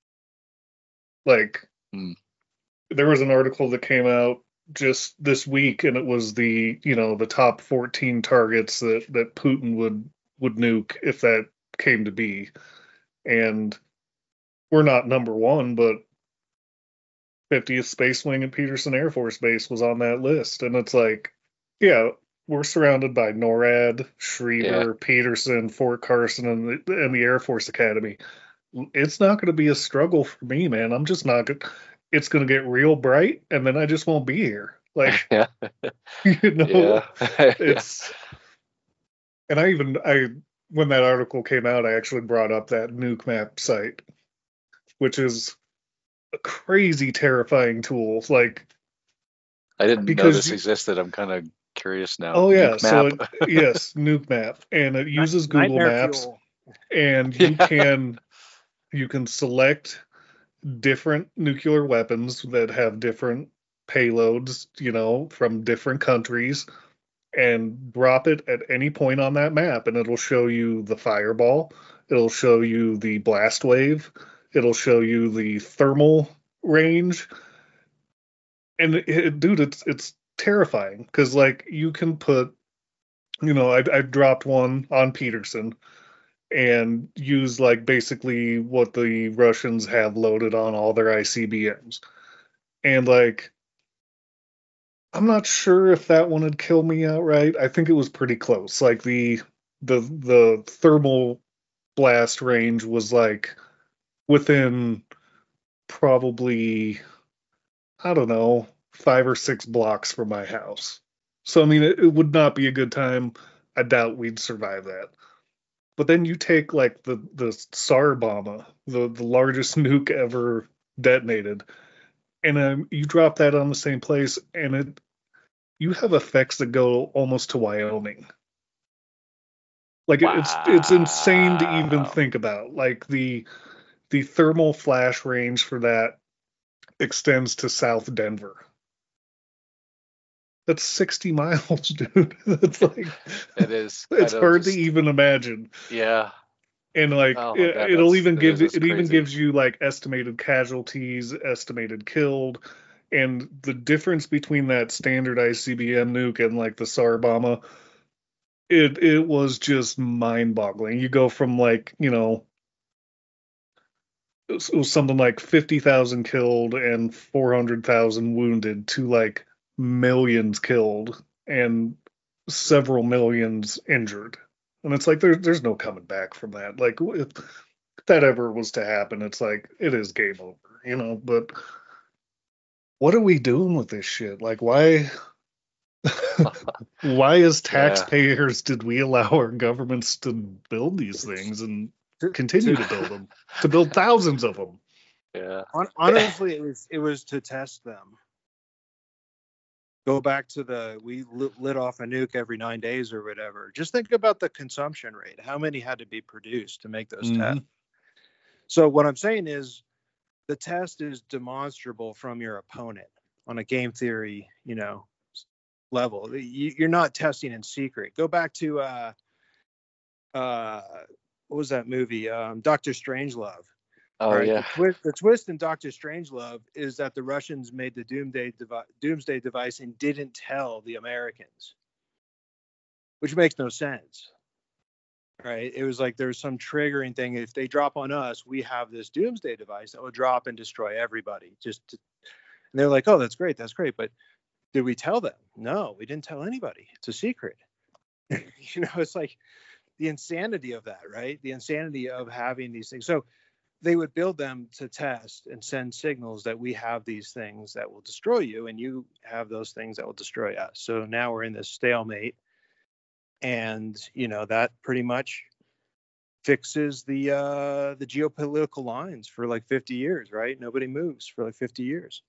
Like, Hmm. there was an article that came out just this week, and it was the you know the top fourteen targets that that Putin would would nuke if that came to be, and we're not number one, but fiftieth Space Wing at Peterson Air Force Base was on that list, and it's like, yeah, we're surrounded by NORAD, Schriever, Yeah. Peterson, Fort Carson, and the, and the Air Force Academy. It's not going to be a struggle for me, man. I'm just not going. It's going to get real bright, and then I just won't be here. Like, Yeah. you know, Yeah. it's. And I even I when that article came out, I actually brought up that nuke map site, which is a crazy terrifying tool. Like, I didn't know because this you, existed. I'm kind of curious now. oh yeah, Nuke so map. it, yes, nuke map, and it uses Google Nightmare Maps, fuel. and you Yeah. can you can select different nuclear weapons that have different payloads, you know, from different countries, and drop it at any point on that map, and it'll show you the fireball, it'll show you the blast wave, it'll show you the thermal range, and it, it, dude, it's it's terrifying because like you can put, you know, I I dropped one on Peterson and use like basically what the Russians have loaded on all their I C B Ms, and like I'm not sure if that one would kill me outright. I think it was pretty close. Like the the the thermal blast range was like within probably I don't know, five or six blocks from my house. So I mean it, it would not be a good time. I doubt we'd survive that. But then you take like the the Tsar Bomba, the the largest nuke ever detonated, and um, you drop that on the same place, and it you have effects that go almost to Wyoming. Like it, it's it's insane to even Wow. think about. Like the the thermal flash range for that extends to South Denver. That's sixty miles, dude. That's like It is it's kind of hard just to even imagine. yeah. And like Oh my it, God, it'll that's even it give is. It's it even crazy. gives you like estimated casualties, estimated killed, and the difference between that standard I C B M nuke and like the Tsar Bomba, it it was just mind-boggling. You go from like, you know, it was, it was something like fifty thousand killed and four hundred thousand wounded to like millions killed and several millions injured. And it's like there's there's no coming back from that. Like if that ever was to happen, it's like it is game over, you know. But what are we doing with this shit? Like why why as Yeah. taxpayers did we allow our governments to build these things and To- continue to- to build them, to build thousands of them? Yeah. Hon- Honestly, it was it was to test them. Go back to the we lit, lit off a nuke every nine days or whatever. Just think about the consumption rate. How many had to be produced to make those Mhm. tests? So what I'm saying is, the test is demonstrable from your opponent on a game theory, you know, level. You, you're not testing in secret. Go back to uh, uh, what was that movie? Um, Doctor Strangelove. Oh right? yeah. The twist, the twist in Doctor Strangelove is that the Russians made the doomsday devi- doomsday device and didn't tell the Americans, which makes no sense. Right? It was like there's some triggering thing. If they drop on us, we have this doomsday device that will drop and destroy everybody. Just to, and they're like, oh, that's great, that's great. But did we tell them? No, we didn't tell anybody. It's a secret. You know, it's like the insanity of that, right? The insanity of having these things. So they would build them to test and send signals that we have these things that will destroy you, and you have those things that will destroy us. So now we're in this stalemate. And, you know, that pretty much fixes the uh, the geopolitical lines for like fifty years, right? Nobody moves for like fifty years.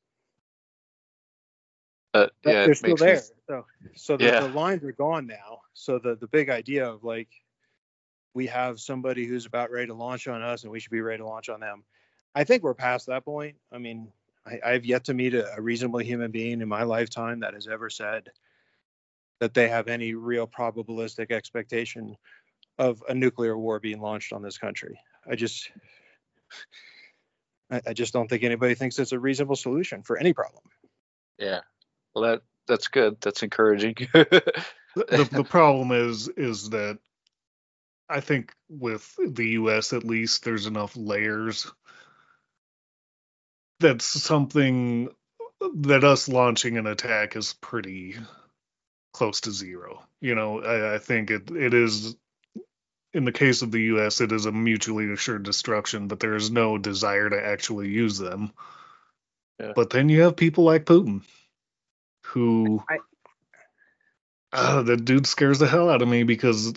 Uh, But yeah, they're it still makes there. me. So so the, Yeah. the lines are gone now. So the, the big idea of like we have somebody who's about ready to launch on us and we should be ready to launch on them. I think we're past that point. I mean, I, I've yet to meet a, a reasonable human being in my lifetime that has ever said that they have any real probabilistic expectation of a nuclear war being launched on this country. I just, I, I just don't think anybody thinks it's a reasonable solution for any problem. Yeah. Well, that that's good. That's encouraging. The the problem is is that I think with the U S at least there's enough layers. That's something that us launching an attack is pretty close to zero. You know, I, I think it it is, in the case of the U S, it is a mutually assured destruction, but there is no desire to actually use them. Yeah. But then you have people like Putin, who I, uh, that dude scares the hell out of me because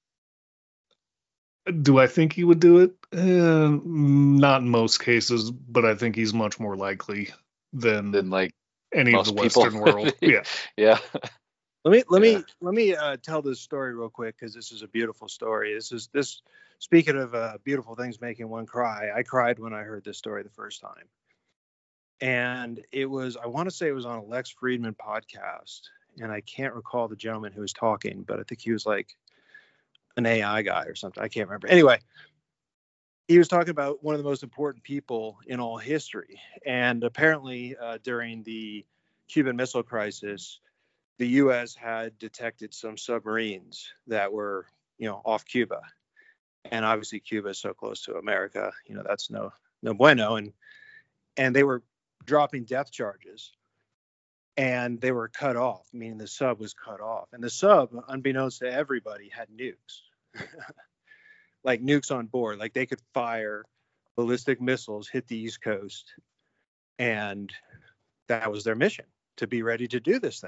do I think he would do it? Eh, not in most cases, but I think he's much more likely than Than like any of the most people. Western world. Yeah. Yeah. Let me let Yeah. me let me uh, tell this story real quick because this is a beautiful story. This is this. Speaking of uh, beautiful things making one cry, I cried when I heard this story the first time, and it was I want to say it was on a Lex Friedman podcast, and I can't recall the gentleman who was talking, but I think he was like an A I guy or something. I can't remember. Anyway, he was talking about one of the most important people in all history, and apparently uh, during the Cuban Missile Crisis, the U S had detected some submarines that were, you know, off Cuba. And obviously Cuba is so close to America, you know, that's no no bueno. And and they were dropping depth charges and they were cut off, meaning the sub was cut off. And the sub, unbeknownst to everybody, had nukes. Like nukes on board. Like they could fire ballistic missiles, hit the East Coast, and that was their mission, to be ready to do this thing.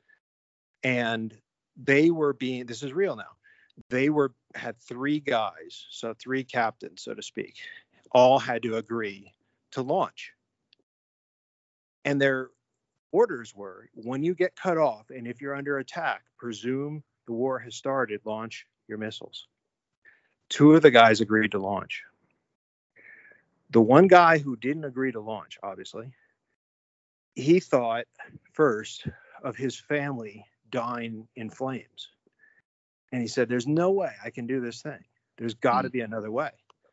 And they were being, this is real now, they were, had three guys, so three captains, so to speak, all had to agree to launch. And their orders were, when you get cut off and if you're under attack, presume the war has started, launch your missiles. Two of the guys agreed to launch. The one guy who didn't agree to launch, obviously, he thought first of his family dying in flames. And he said, there's no way I can do this thing. There's got to be another way.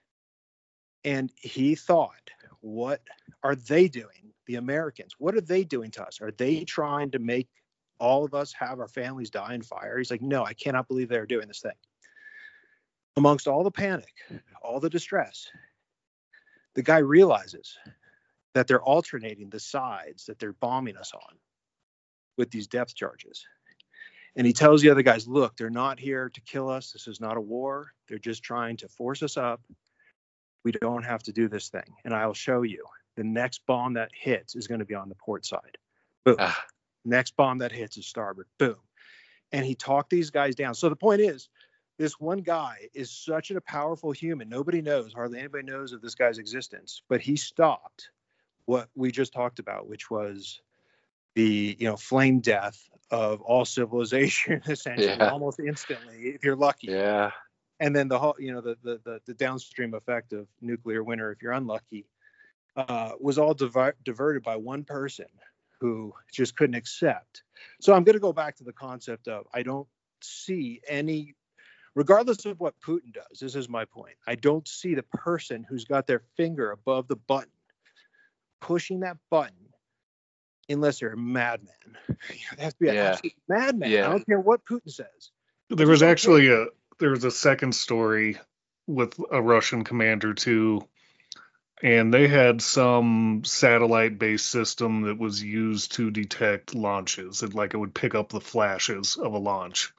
And he thought, what are they doing? The Americans, what are they doing to us? Are they trying to make all of us have our families die in fire? He's like, no, I cannot believe they're doing this thing. Amongst all the panic, all the distress, the guy realizes that they're alternating the sides that they're bombing us on with these depth charges. And he tells the other guys, look, they're not here to kill us. This is not a war. They're just trying to force us up. We don't have to do this thing. And I'll show you. The next bomb that hits is going to be on the port side. Boom. Ah. Next bomb that hits is starboard. Boom. And he talked these guys down. So the point is, this one guy is such a powerful human. Nobody knows, hardly anybody knows of this guy's existence. But he stopped what we just talked about, which was the, you know, flame death of all civilization, essentially, Yeah. almost instantly, if you're lucky. Yeah. And then the whole, you know, the the the, the downstream effect of nuclear winter, if you're unlucky, uh, was all divi- diverted by one person who just couldn't accept. So I'm going to go back to the concept of I don't see any regardless of what Putin does, this is my point. I don't see the person who's got their finger above the button pushing that button unless they're a madman. They have to be an Yeah. absolute madman. Yeah. I don't care what Putin says. There was actually a there was a second story with a Russian commander too, and they had some satellite-based system that was used to detect launches. It like it would pick up the flashes of a launch,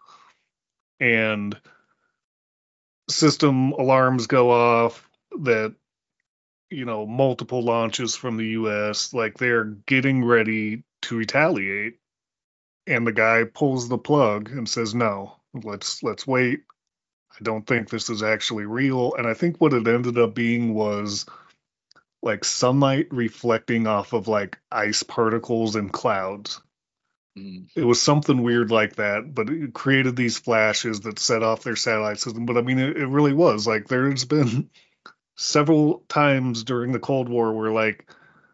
and system alarms go off that you know multiple launches from the U S like they're getting ready to retaliate, and the guy pulls the plug and says no. Let's let's wait. I don't think this is actually real. And I think what it ended up being was like sunlight reflecting off of like ice particles and clouds. Mm. It was something weird like that, but it created these flashes that set off their satellite system. But I mean, it, it really was like there's been several times during the Cold War where like,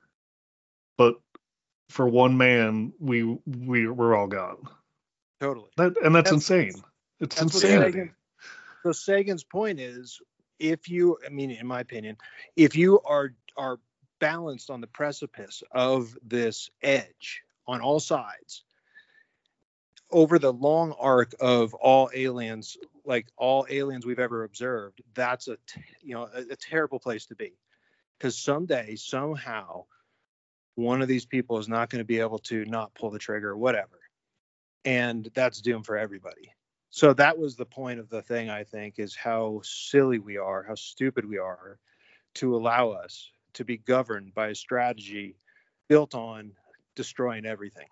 but for one man, we we we're all gone. Totally. That, and that's, That's- insane. It's That's what insanity. Sagan, so Sagan's point is, if you, I mean, in my opinion, if you are are balanced on the precipice of this edge on all sides, over the long arc of all aliens, like all aliens we've ever observed, that's a t- you know a, a terrible place to be, because someday somehow one of these people is not going to be able to not pull the trigger or whatever, and that's doom for everybody. So that was the point of the thing, I think, is how silly we are, how stupid we are to allow us to be governed by a strategy built on destroying everything.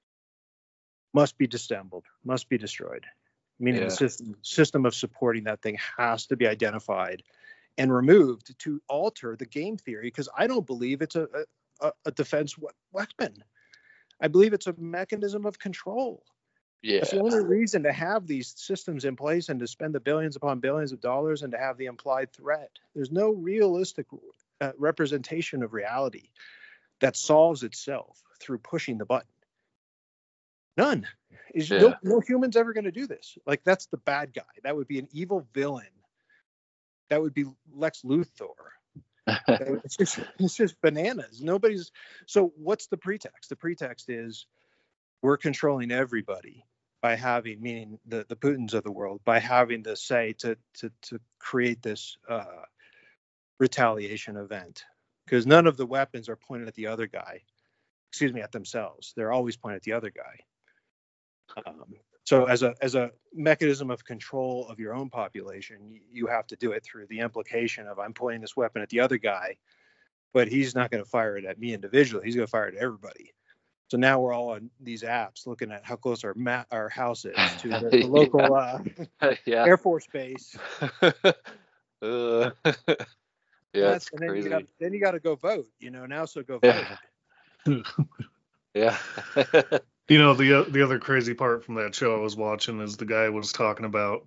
Must be dissembled, must be destroyed. Meaning Yeah. the system, system of supporting that thing has to be identified and removed to alter the game theory, because I don't believe it's a, a, a defense we- weapon. I believe it's a mechanism of control. Yeah. That's the only reason to have these systems in place and to spend the billions upon billions of dollars and to have the implied threat. There's no realistic uh, representation of reality that solves itself through pushing the button. None. Is Yeah. no, no human's ever going to do this. Like, that's the bad guy. That would be an evil villain. That would be Lex Luthor. It's just, it's just bananas. Nobody's. So what's the pretext? The pretext is we're controlling everybody by having, meaning the, the Putins of the world, by having the say to to to create this uh, retaliation event. Because none of the weapons are pointed at the other guy. Excuse me, at themselves. They're always pointed at the other guy. Um, so as a as a mechanism of control of your own population, you, you have to do it through the implication of I'm pointing this weapon at the other guy, but he's not going to fire it at me individually. He's going to fire it at everybody. So now we're all on these apps looking at how close our ma- our house is to the, the local uh, yeah. Air Force base. uh, yeah, That's- it's and then crazy. you got then you got to go vote. You know now, so go Yeah. vote. Yeah. You know, the the other crazy part from that show I was watching is the guy was talking about,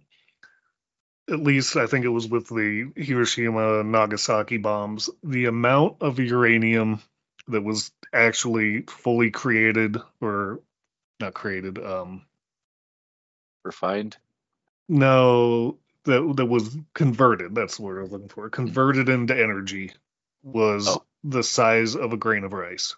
at least I think it was with the Hiroshima and Nagasaki bombs, the amount of uranium that was actually fully created, or not created, um, Refined. no, that that was converted. That's the word I was looking for. Converted into energy was Oh. the size of a grain of rice.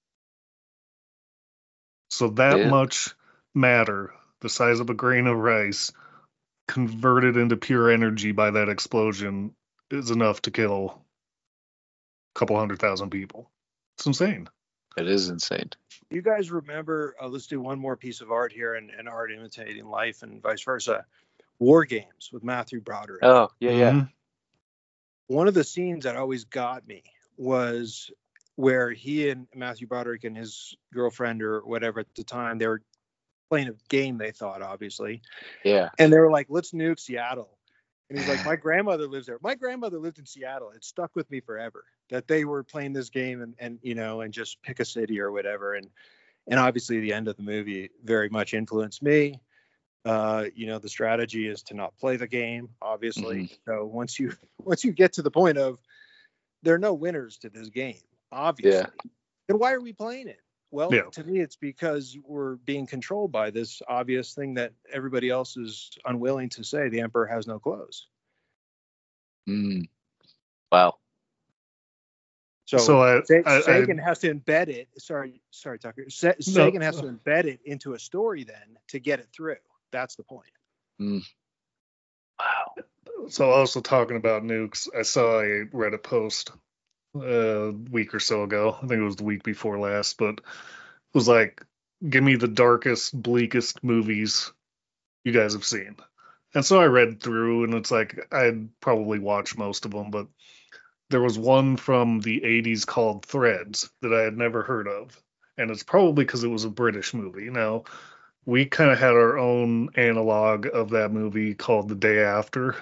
So that Yeah. much matter, the size of a grain of rice, converted into pure energy by that explosion is enough to kill a couple hundred thousand people. It's insane. It is insane. You guys remember? Uh, let's do one more piece of art here, and, and art imitating life, and vice versa. War Games with Matthew Broderick. Oh, yeah, yeah. Mhm. One of the scenes that always got me was where he and Matthew Broderick and his girlfriend or whatever at the time, they were playing a game, they thought, obviously. Yeah. And they were like, let's nuke Seattle. And he's like, my grandmother lives there. My grandmother lived in Seattle. It stuck with me forever that they were playing this game and, and you know, and just pick a city or whatever. And and obviously the end of the movie very much influenced me. Uh, you know, the strategy is to not play the game, obviously. Mhm. So once you once you get to the point of there are no winners to this game, obviously, then why are we playing it? Well, Yeah. to me, it's because we're being controlled by this obvious thing that everybody else is unwilling to say. The emperor has no clothes. Mm. Wow. So, So I- Sa- I- Sagan I- has to embed it. Sorry, sorry, Tucker. Sa- No. Sagan has to embed it into a story then to get it through. That's the point. Mm. Wow. So also talking about nukes, I saw a Reddit post a week or so ago. I think it was the week before last, but it was like, give me the darkest, bleakest movies you guys have seen. And so I read through, and it's like I'd probably watched most of them, but there was one from the eighties called Threads that I had never heard of. And it's probably because it was a British movie. Now, we kind of had our own analog of that movie called The Day After.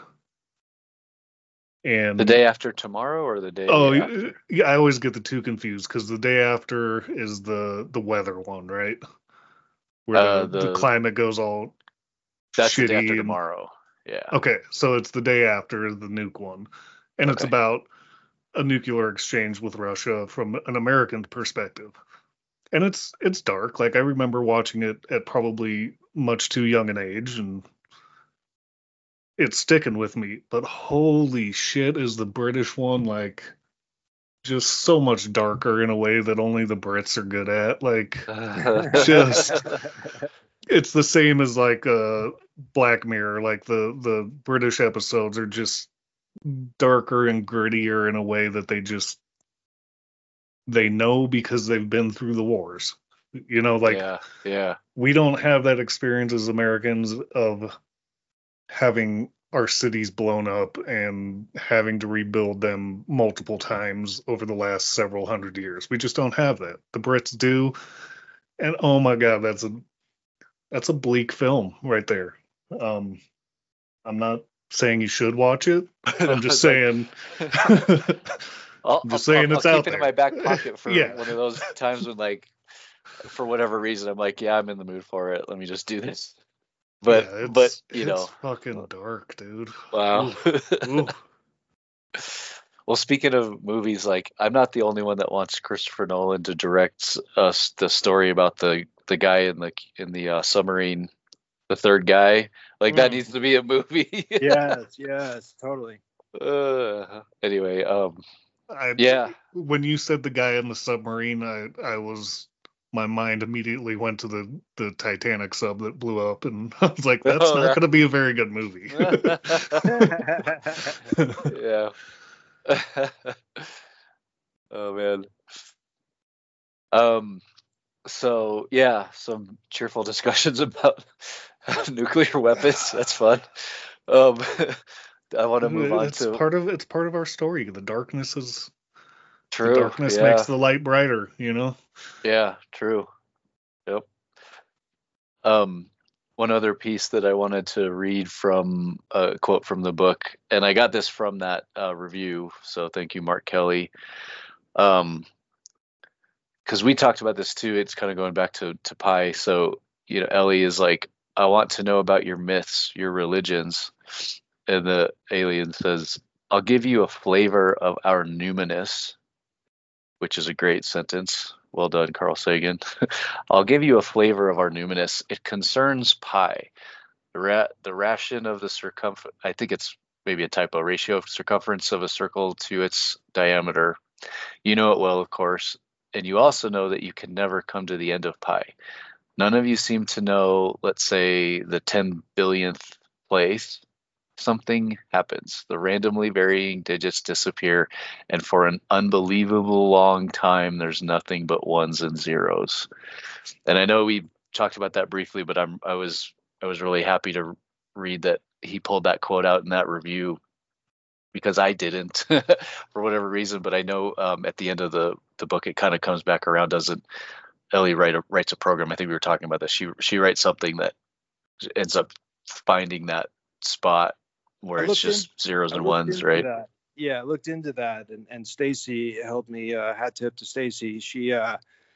And The day after tomorrow, or the day? Oh, after? yeah, I always get the two confused because the day after is the the weather one, right? Where Uh, the, the the- climate goes all That's the day shitty after and- tomorrow. Yeah. Okay, so it's the day after is the nuke one, and it's Okay. about a nuclear exchange with Russia from an American perspective, and it's it's dark. Like I remember watching it at probably much too young an age, and it's sticking with me. But holy shit, is the British one like just so much darker in a way that only the Brits are good at? Like Just- it's the same as like uh Black Mirror. Like the the British episodes are just darker and grittier in a way that they just they know because they've been through the wars. You know, like yeah. Yeah. we don't have that experience as Americans of having our cities blown up and having to rebuild them multiple times over the last several hundred years. We just don't have that. The Brits do. And oh my God, that's a that's a bleak film right there. Um, I'm not saying you should watch it. I'm just saying. I'll, I'm just I'll- saying I'll it's keep out it in there. my back pocket for Yeah. one of those times when, like, for whatever reason, I'm like, yeah, I'm in the mood for it. Let me just do this. But, Yeah, it's- but you it's know, fucking dark, dude. wow. Ooh. Well, speaking of movies, like, I'm not the only one that wants Christopher Nolan to direct us the story about the the guy in the in the uh, submarine, the third guy. Like, that Mm. needs to be a movie. Yes, yes, totally. uh, anyway, um, I, yeah. When you said the guy in the submarine, I I was my mind immediately went to the the Titanic sub that blew up, and I was like, that's Oh, not right. going to be a very good movie. Yeah. Oh man. Um. So yeah, some cheerful discussions about nuclear weapons. That's fun. Um. I want to move on it's to part of it's part of our story. The darkness is true. the darkness yeah. makes the light brighter. You know. Yeah. True. Yep. Um. One other piece that I wanted to read from a quote from the book, and I got this from that uh, review. So thank you, Mark Kelly. Um, because we talked about this too. It's kind of going back to to Pi. So you know, Ellie is like, I want to know about your myths, your religions, and the alien says, I'll give you a flavor of our numinous, which is a great sentence. Well done, Carl Sagan. I'll give you a flavor of our numinous. It concerns pi, the ra- the ration of the circumference. I think it's maybe a typo. Ratio of circumference of a circle to its diameter. You know it well, of course, and you also know that you can never come to the end of pi. None of you seem to know, let's say, the ten billionth place. Something happens. The randomly varying digits disappear, and for an unbelievable long time, there's nothing but ones and zeros. And I know we talked about that briefly, but I'm I was I was really happy to read that he pulled that quote out in that review, because I didn't for whatever reason. But I know um, at the end of the the book, it kind of comes back around. Doesn't Ellie write a, writes a program? I think we were talking about this. She she writes something that ends up finding that spot where I it's looked just in- zeros I and looked ones, into right? that. Yeah, I looked into that, and and Stacy helped me. Uh, hat tip to Stacy. She uh,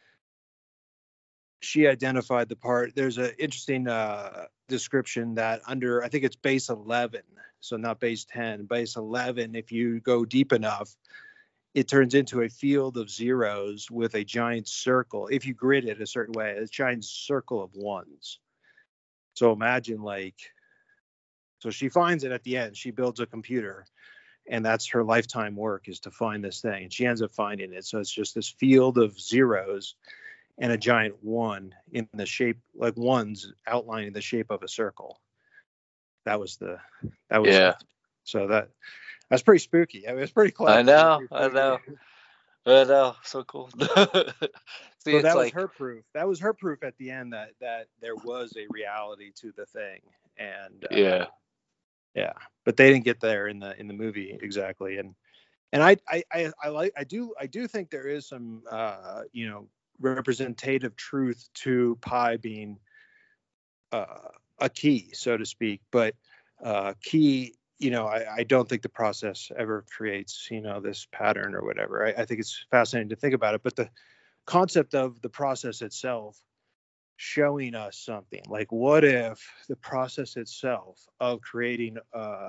she identified the part. There's an interesting uh, description that under, I think it's base eleven, so not base ten, base eleven. If you go deep enough, it turns into a field of zeros with a giant circle. If you grid it a certain way, a giant circle of ones. So imagine like, so she finds it at the end. She builds a computer, and that's her lifetime work, is to find this thing. And she ends up finding it. So it's just this field of zeros and a giant one in the shape, like ones outlining the shape of a circle. That was the, that was, Yeah. so that, that's pretty spooky. I mean, it's pretty clever. I know, Pretty I spooky. know. I know, so cool. See, So it's that was like, her proof. That was her proof at the end that that there was a reality to the thing. And uh, yeah, yeah, but they didn't get there in the in the movie exactly. And and I I I, I like I do I do think there is some uh, you know, representative truth to pi being uh, a key, so to speak. But uh, key, you know, I, I don't think the process ever creates, you know, this pattern or whatever. I, I think it's fascinating to think about it. But the concept of the process itself showing us something, like what if the process itself of creating uh,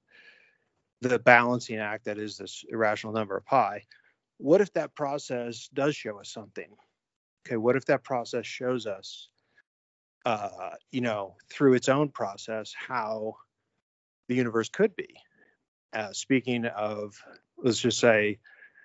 the balancing act that is this irrational number of pi, what if that process does show us something? Okay, what if that process shows us, uh, you know, through its own process, how the universe could be? Uh, speaking of, let's just say,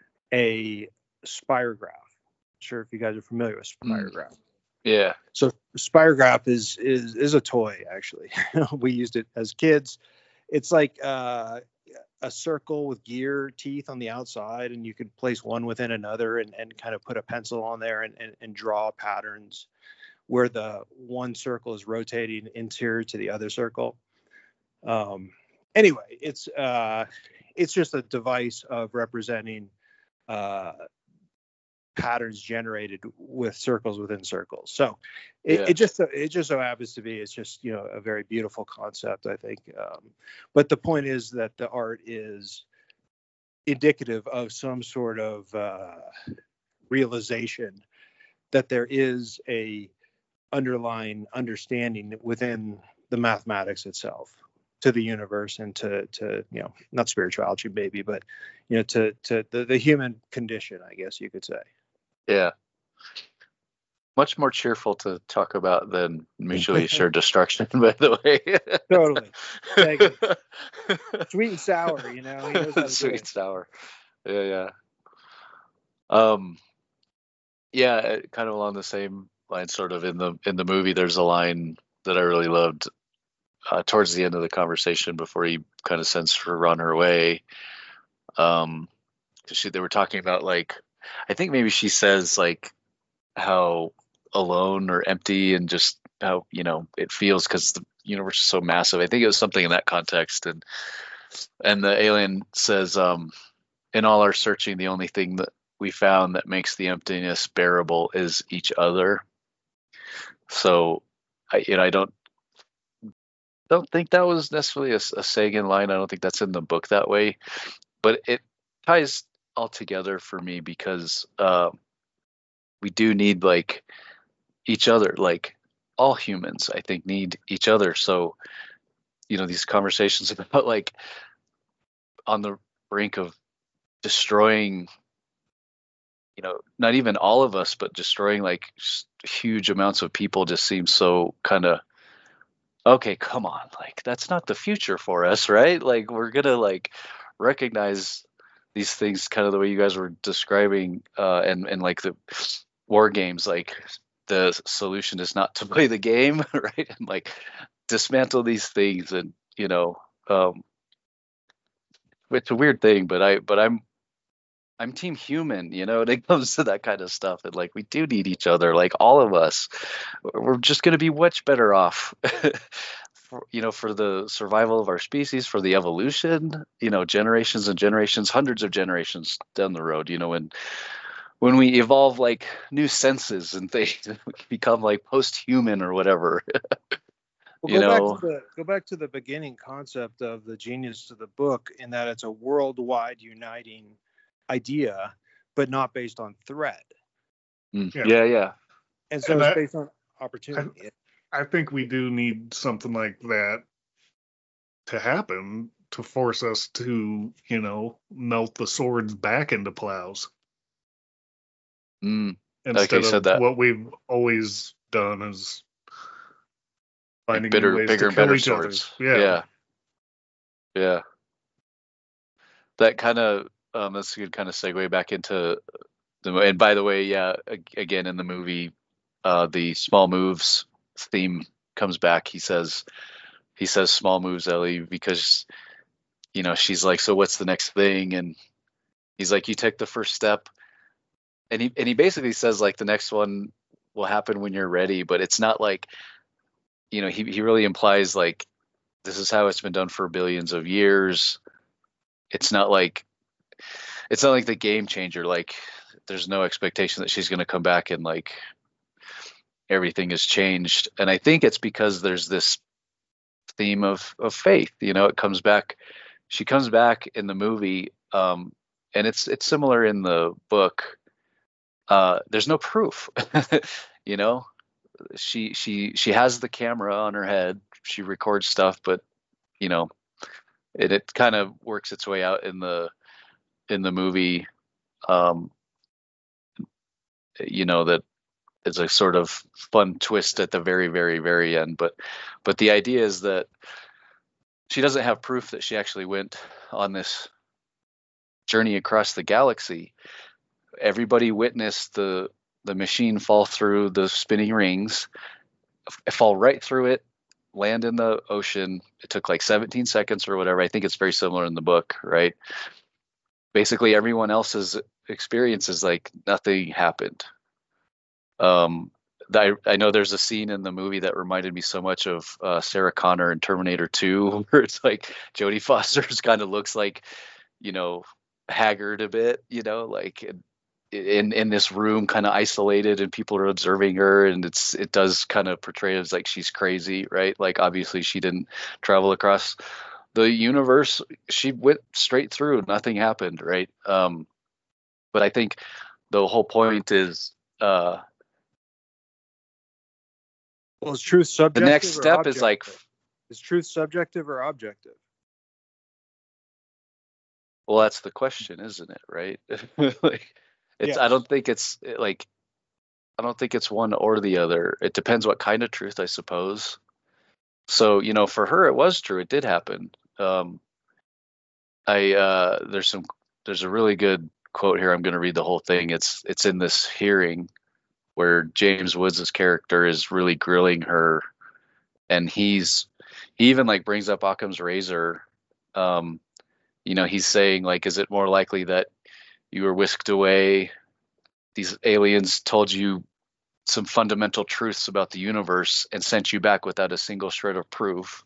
a spirograph. Sure, if you guys are familiar with spirograph. yeah, So spirograph is is is a toy, actually. We used it as kids. It's like uh, a circle with gear teeth on the outside, and you could place one within another and, and kind of put a pencil on there and, and, and draw patterns where the one circle is rotating interior to the other circle. Um, anyway, it's uh, it's just a device of representing uh, patterns generated with circles within circles. So it, Yeah. it just it just so happens to be, it's just, you know, a very beautiful concept, I think. Um, but the point is that the art is indicative of some sort of uh, realization that there is a underlying understanding within the mathematics itself to the universe and to to you know, not spirituality maybe, but you know, to to the, the human condition, I guess you could say. yeah. Much more cheerful to talk about than mutually assured destruction, by the way. Totally. Like, sweet and sour, you know. He knows how to do Sweet it. sour. Yeah, yeah. Um, yeah, uh, kind of along the same line, sort of in the in the movie. There's a line that I really loved uh, towards the end of the conversation before he kind of sends her on her way. Um, 'cause she, they were talking about, like, I think maybe she says like how alone or empty and just how, you know, it feels because the universe is so massive. I think it was something in that context, and and the alien says, um, in all our searching, the only thing that we found that makes the emptiness bearable is each other. So, I you know I don't don't think that was necessarily a, a Sagan line. I don't think that's in the book that way, but it ties all together for me because uh, we do need, like, each other. Like, all humans, I think, need each other. So, you know, these conversations about, like, on the brink of destroying, you know, not even all of us, but destroying like huge amounts of people just seems so kind of, okay, come on, like, that's not the future for us, right? Like, we're gonna, like, recognize these things kind of the way you guys were describing, uh, and and like the war games, like the solution is not to play the game, right? And like dismantle these things, and you know, um, it's a weird thing, but I but I'm I'm team human, you know, when it comes to that kind of stuff. And like, we do need each other, like all of us. We're just going to be much better off, for, you know, for the survival of our species, for the evolution, you know, generations and generations, hundreds of generations down the road, you know, when, when we evolve like new senses and things, we become like post-human or whatever. Well, you go back know, to the go back to the beginning concept of the genius of the book, in that it's a worldwide uniting idea, but not based on threat. Mm, Yeah. yeah, yeah. And so And it's that- based on opportunity. I think we do need something like that to happen to force us to, you know, melt the swords back into plows. Mm. Instead Okay, you said of that. what we've always done is Like finding bitter, new ways bigger, to and kill better each swords. other. Yeah. Yeah. Yeah. That kind of um, that's a good kind of segue back into the. And by the way, yeah, ag- again in the movie, uh, the small moves theme comes back. He says he says small moves, Ellie, because you know she's like, so what's the next thing? And he's like, you take the first step, and he and he basically says like the next one will happen when you're ready, but it's not like, you know, he he really implies like this is how it's been done for billions of years. It's not like it's not like the game changer. Like there's no expectation that she's going to come back and like everything has changed. And I think it's because there's this theme of of faith. You know, it comes back. She comes back in the movie, um, and it's it's similar in the book. Uh, there's no proof. You know, she she she has the camera on her head. She records stuff, but you know, it it kind of works its way out in the in the movie. Um, you know that it's a sort of fun twist at the very very very end. But but the idea is that she doesn't have proof that she actually went on this journey across the galaxy. Everybody witnessed the the machine fall through the spinning rings, f- fall right through it, land in the ocean. It took like seventeen seconds or whatever. I think it's very similar in the book, right? Basically, everyone else's experience is like nothing happened. Um, I, I know there's a scene in the movie that reminded me so much of uh, Sarah Connor in Terminator two, where it's like Jodie Foster's kind of looks like, you know, haggard a bit, you know, like in in this room, kind of isolated, and people are observing her, and it's it does kind of portray it as like she's crazy, right? Like obviously she didn't travel across the universe; she went straight through, nothing happened, right? Um, but I think the whole point is. Uh, Well, is truth The subjective next or step is like, objective? Is truth subjective or objective? well, that's the question, isn't it? Right? Like, it's. I Yes. don't think it's like. I don't think it's one or the other. It depends what kind of truth, I suppose. So, you know, for her, it was true. It did happen. Um, I uh, there's some. There's a really good quote here. I'm going to read the whole thing. It's it's in this hearing where James Woods' character is really grilling her, and he's he even like brings up Occam's razor. Um, you know, he's saying like, is it more likely that you were whisked away, these aliens told you some fundamental truths about the universe and sent you back without a single shred of proof?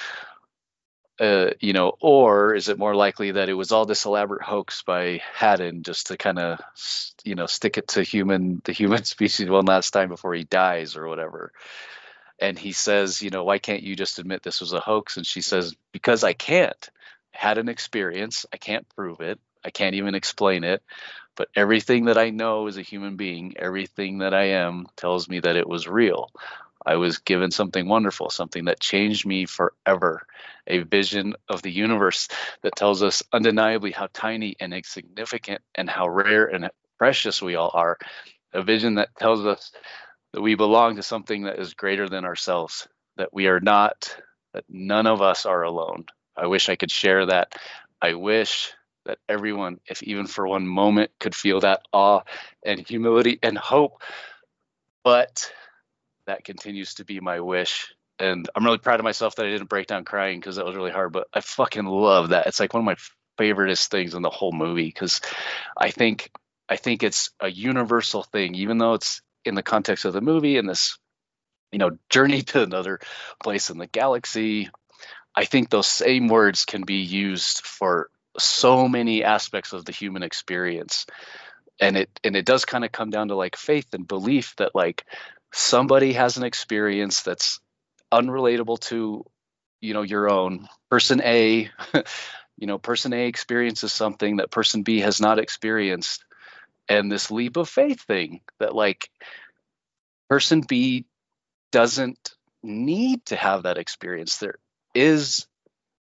Uh, you know, or is it more likely that it was all this elaborate hoax by Haddon just to kind of, you know, stick it to human the human species one last time before he dies or whatever? And he says, you know, why can't you just admit this was a hoax? And she says, because I can't. I had an experience. I can't prove it. I can't even explain it. But everything that I know as a human being, everything that I am, tells me that it was real. I was given something wonderful, something that changed me forever, a vision of the universe that tells us undeniably how tiny and insignificant and how rare and precious we all are, a vision that tells us that we belong to something that is greater than ourselves, that we are not, that none of us are alone. I wish I could share that. I wish that everyone, if even for one moment, could feel that awe and humility and hope. But that continues to be my wish. And I'm really proud of myself that I didn't break down crying because that was really hard. But I fucking love that. It's like one of my favoriteest things in the whole movie because I think I think it's a universal thing, even though it's in the context of the movie and this, you know, journey to another place in the galaxy. I think those same words can be used for so many aspects of the human experience. And it and it does kind of come down to like faith and belief that like somebody has an experience that's unrelatable to, you know, your own. Person A, you know, person A experiences something that person B has not experienced. And this leap of faith thing that like person B doesn't need to have that experience. There is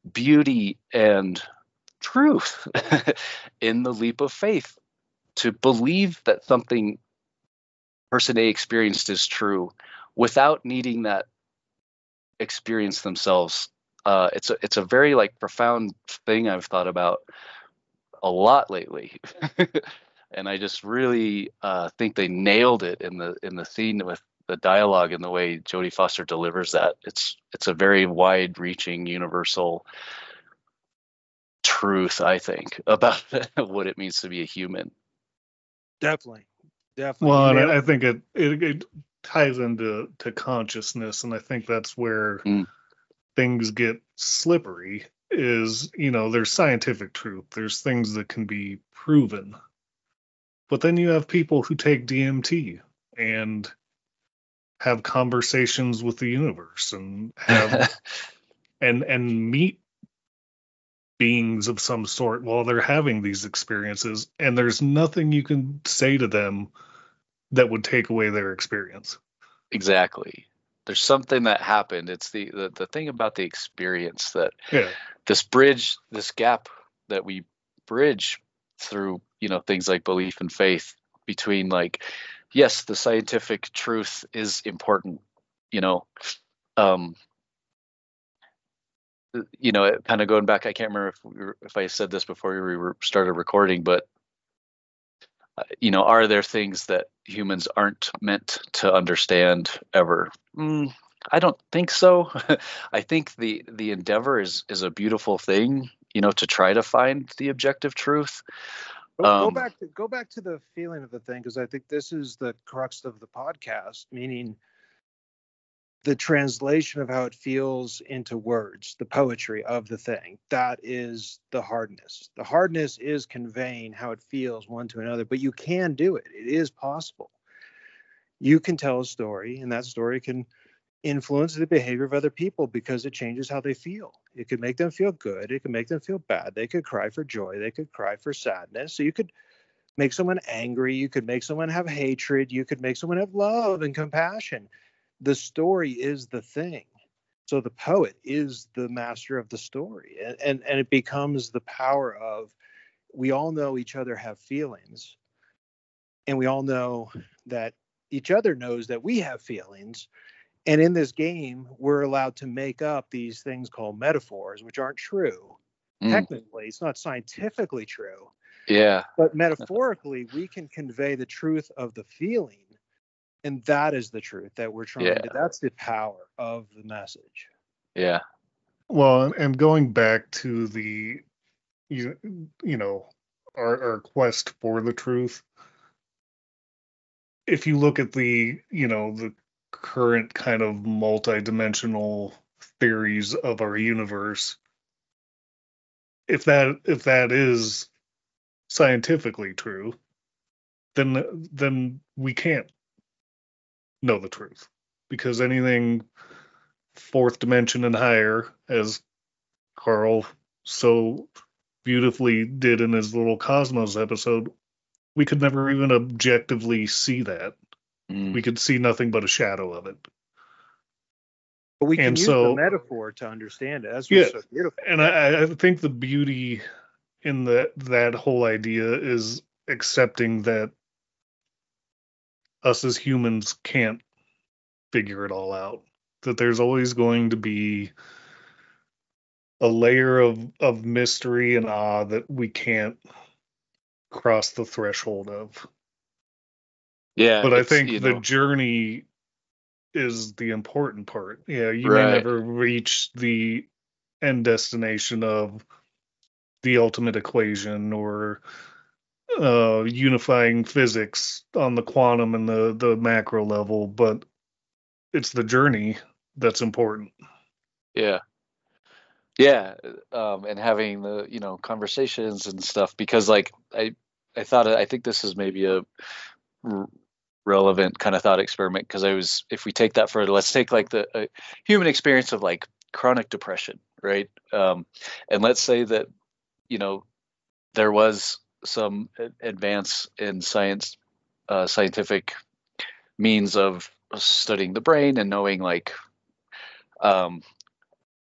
beauty and truth in the leap of faith to believe that something person A experienced is true without needing that experience themselves. Uh, it's a it's a very like profound thing I've thought about a lot lately, and I just really uh, think they nailed it in the in the scene with the dialogue and the way Jodie Foster delivers that. It's it's a very wide-reaching, universal truth, I think, about what it means to be a human. Definitely, definitely. Well, You and nailed I, I it. think it, it it ties into to consciousness, and I think that's where Mm. things get slippery. Is, you know, there's scientific truth, there's things that can be proven, but then you have people who take D M T and have conversations with the universe and have and and meet beings of some sort while they're having these experiences, and there's nothing you can say to them that would take away their experience. Exactly. There's something that happened. It's the, the the thing about the experience that Yeah. this bridge, this gap that we bridge through, you know, things like belief and faith between, like, yes, the scientific truth is important, you know, um, you know, kind of going back, I can't remember if we were, if I said this before we were started recording, but uh, you know, are there things that humans aren't meant to understand ever? Mm, I don't think so. I think the the endeavor is is a beautiful thing, you know, to try to find the objective truth. Go, go Um, back to go back to the feeling of the thing, because I think this is the crux of the podcast, meaning the translation of how it feels into words, the poetry of the thing. That is the hardness. The hardness is conveying how it feels one to another, but you can do it. It is possible. You can tell a story, and that story can influence the behavior of other people because it changes how they feel. It could make them feel good. It could make them feel bad. They could cry for joy. They could cry for sadness. So you could make someone angry. You could make someone have hatred. You could make someone have love and compassion. The story is the thing. So the poet is the master of the story. And, and, and it becomes the power of, we all know each other have feelings. And we all know that each other knows that we have feelings. And in this game, we're allowed to make up these things called metaphors, which aren't true. mm, Technically, it's not scientifically true. yeah, But metaphorically, we can convey the truth of the feeling. And that is the truth that we're trying yeah, to, that's the power of the message. yeah, Well, and going back to the, you, you know, our, our quest for the truth, if you look at the, you know, the current kind of multi-dimensional theories of our universe, if that if that is scientifically true, then then we can't know the truth, because anything fourth dimension and higher, as Carl so beautifully did in his little Cosmos episode, we could never even objectively see that. mm, We could see nothing but a shadow of it. But we can And use the so, metaphor to understand it. That's yeah, what's so beautiful. and I, I think the beauty in that that whole idea is accepting that us as humans can't figure it all out. That there's always going to be a layer of of mystery and awe that we can't cross the threshold of. yeah. But I It's, think you the know, journey is the important part. Yeah, you may right. never reach the end destination of the ultimate equation or uh, unifying physics on the quantum and the, the macro level, but it's the journey that's important. Yeah. Yeah, um, and having the, you know, conversations and stuff, because like I I thought I think this is maybe a r- relevant kind of thought experiment, because I was, if we take that further, let's take like the uh, human experience of like chronic depression, right? Um, and let's say that, you know, there was some a- advance in science, uh, scientific means of studying the brain and knowing like um,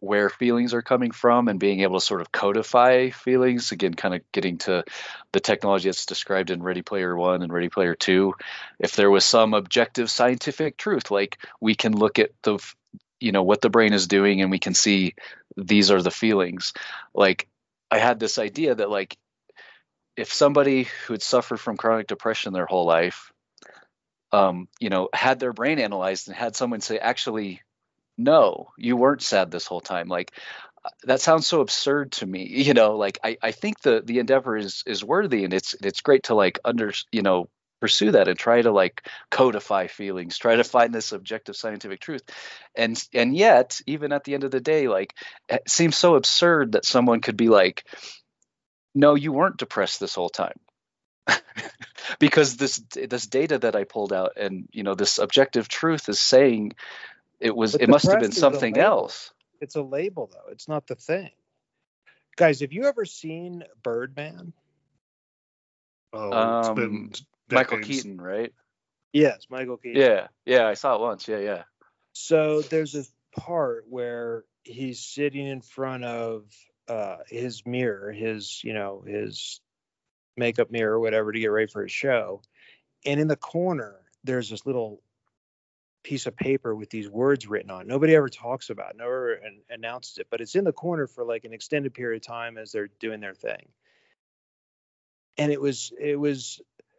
where feelings are coming from and being able to sort of codify feelings. Again, kind of getting to the technology that's described in Ready Player One and Ready Player Two. If there was some objective scientific truth, like we can look at the, you know, what the brain is doing and we can see these are the feelings. Like I had this idea that like if somebody who had suffered from chronic depression their whole life, um, you know, had their brain analyzed and had someone say, actually, no, you weren't sad this whole time. Like that sounds so absurd to me, you know, like I, I think the, the endeavor is, is worthy, and it's, it's great to like under, you know, pursue that and try to like codify feelings, try to find this objective scientific truth. And, and yet, even at the end of the day, like it seems so absurd that someone could be like, no, you weren't depressed this whole time. Because this, this data that I pulled out and, you know, this objective truth is saying, It was. But it must have been depressed is a something label. else. It's a label, though. It's not the thing. Guys, have you ever seen Birdman? Oh, it's Um, been Michael decades. Keaton, right? Yes, Michael Keaton. Yeah, yeah, I saw it once. Yeah, yeah. So there's this part where he's sitting in front of uh, his mirror, his, you know, his makeup mirror, or whatever, to get ready for his show. And in the corner, there's this little piece of paper with these words written on. Nobody ever talks about it, never an- announces it, but it's in the corner for like an extended period of time as they're doing their thing. And it was, it was,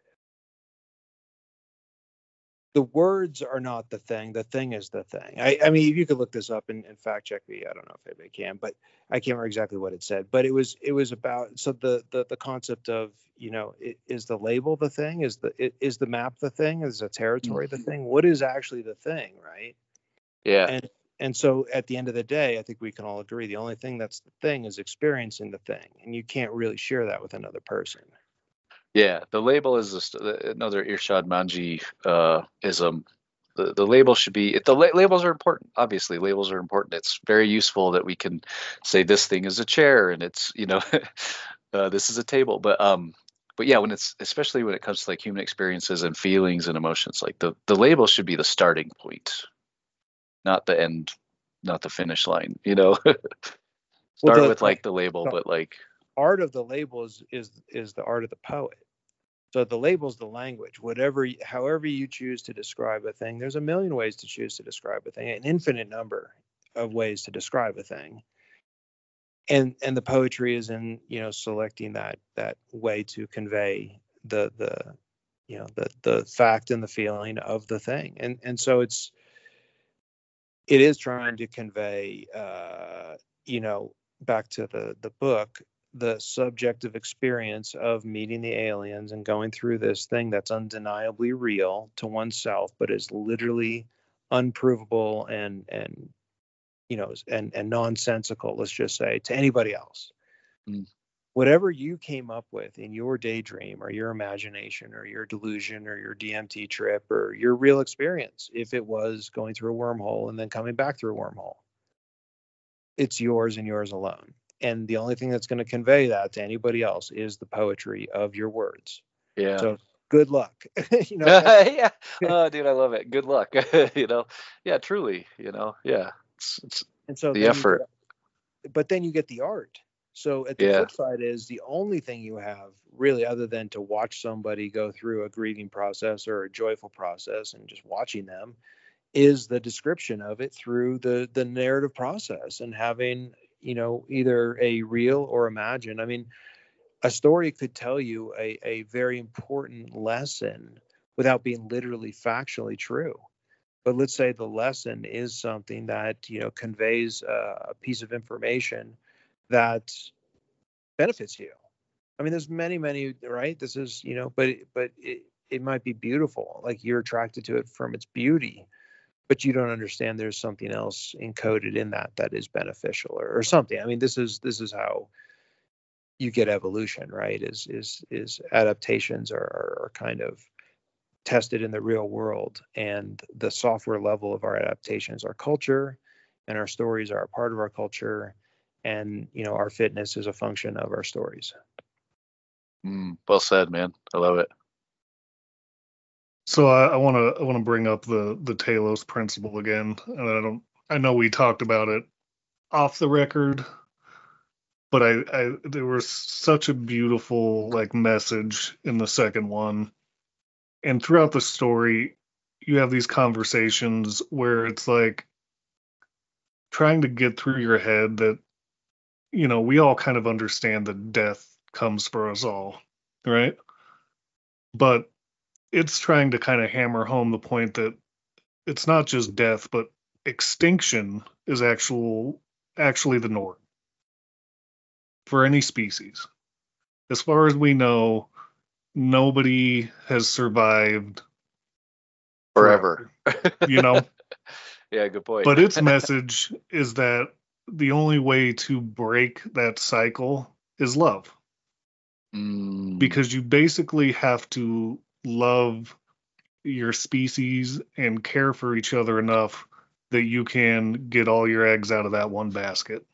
the words are not the thing. The thing is the thing. I, I mean, you could look this up and, and fact check me. I don't know if anybody can, but I can't remember exactly what it said. But it was, it was about, so the the the concept of, you know, i- is the label the thing? Is the i- is the map the thing? Is the territory the thing? What is actually the thing, right? Yeah, And and so at the end of the day, I think we can all agree the only thing that's the thing is experiencing the thing, and you can't really share that with another person. yeah. The label is just another Irshad Manji uh, ism. The, the label should be. The la- labels are important. Obviously, labels are important. It's very useful that we can say this thing is a chair and it's, you know, uh, this is a table. But um, but yeah, when it's, especially when it comes to like human experiences and feelings and emotions, like the the label should be the starting point, not the end, not the finish line. You know, start the- with like the label, the- but like Art of the label is is is the art of the poet. So the label's the language. Whatever, y- however you choose to describe a thing, there's a million ways to choose to describe a thing, an infinite number of ways to describe a thing. And and the poetry is in, you know, selecting that that way to convey the the you know the the fact and the feeling of the thing. And and so it's it is trying to convey uh you know, back to the the book, the subjective experience of meeting the aliens and going through this thing that's undeniably real to oneself, but is literally unprovable and and you know and and nonsensical, let's just say, to anybody else. Mm. Whatever you came up with in your daydream or your imagination or your delusion or your D M T trip or your real experience, if it was going through a wormhole and then coming back through a wormhole, it's yours and yours alone. And the only thing that's going to convey that to anybody else is the poetry of your words. yeah. So good luck. you know, that's- Yeah. Oh, dude, I love it. Good luck. You know, yeah, truly, you know, yeah. It's, it's and so the then you effort. get- but then you get the art. So at the Yeah. flip side is the only thing you have really, other than to watch somebody go through a grieving process or a joyful process and just watching them, is the description of it through the the narrative process and having, you know, either a real or imagined. I mean, a story could tell you a, a very important lesson without being literally factually true. But let's say the lesson is something that, you know, conveys a, a piece of information that benefits you. I mean, there's many, many, right? This is, you know, but but it, it might be beautiful. Like you're attracted to it from its beauty, but you don't understand there's something else encoded in that that is beneficial or, or something. I mean, this is this is how you get evolution, right? Is is is adaptations are, are, are kind of tested in the real world, and the software level of our adaptations, our culture, and our stories are a part of our culture, and you know, our fitness is a function of our stories. Mm, well said, man. I love it. So I want to I want to bring up the the Talos principle again, and I don't I know we talked about it off the record, but I, I there was such a beautiful like message in the second one, and throughout the story, you have these conversations where it's like trying to get through your head that, you know, we all kind of understand that death comes for us all, right? But it's trying to kind of hammer home the point that it's not just death, but extinction is actual actually the norm for any species. As far as we know, nobody has survived Forever. forever, you know? Yeah, good point. But its message is that the only way to break that cycle is love. Mm, Because you basically have to love your species and care for each other enough that you can get all your eggs out of that one basket.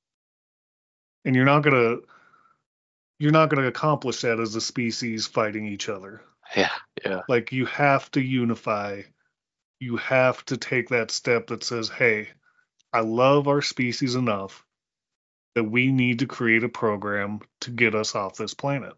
And you're not gonna you're not gonna accomplish that as a species fighting each other. yeah, yeah. Like, you have to unify. You have to take that step that says, hey, I love our species enough that we need to create a program to get us off this planet.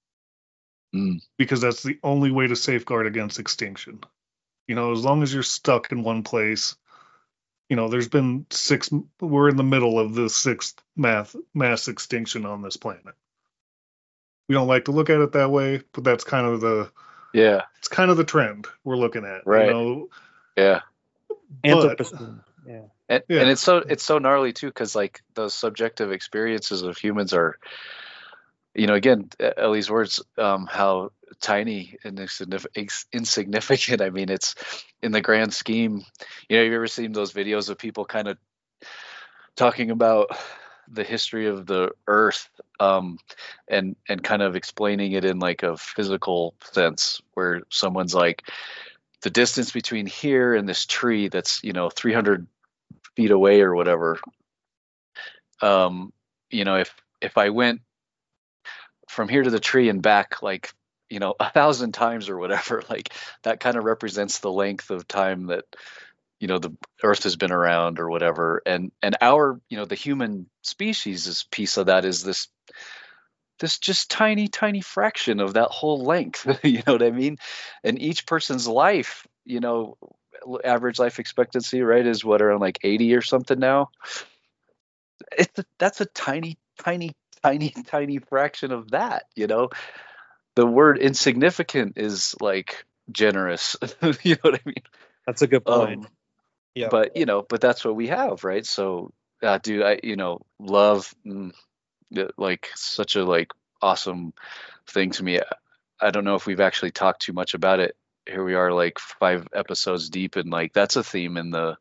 Mm, Because that's the only way to safeguard against extinction. You know, as long as you're stuck in one place, you know, there's been six, we're in the middle of the sixth mass, mass extinction on this planet. We don't like to look at it that way, but that's kind of the, yeah, it's kind of the trend we're looking at. Right. You know, yeah. but Anthropocene. Yeah. And, Yeah. and it's so it's so gnarly too, because like those subjective experiences of humans are, you know, again, Ellie's words, um, how tiny and insignificant, insignificant. I mean, it's in the grand scheme. You know, have you ever seen those videos of people kind of talking about the history of the Earth, um, and and kind of explaining it in like a physical sense, where someone's like, the distance between here and this tree that's, you know, three hundred feet away or whatever. Um, you know, if if I went from here to the tree and back, like, you know, a thousand times or whatever, like that kind of represents the length of time that, you know, the Earth has been around or whatever. And and our, you know, the human species' piece of that is this this just tiny, tiny fraction of that whole length. You know what I mean? And each person's life, you know, average life expectancy, right, is what, around like eighty or something now. It's a, that's a tiny, tiny, tiny, tiny fraction of that. You know, the word insignificant is like generous. You know what I mean? That's a good point. Um, yeah. But you know, but that's what we have, right? So, uh, dude, I, you know, love, mm, yeah, like such a like awesome thing to me. I don't know if we've actually talked too much about it. Here we are, like five episodes deep, and like that's a theme in the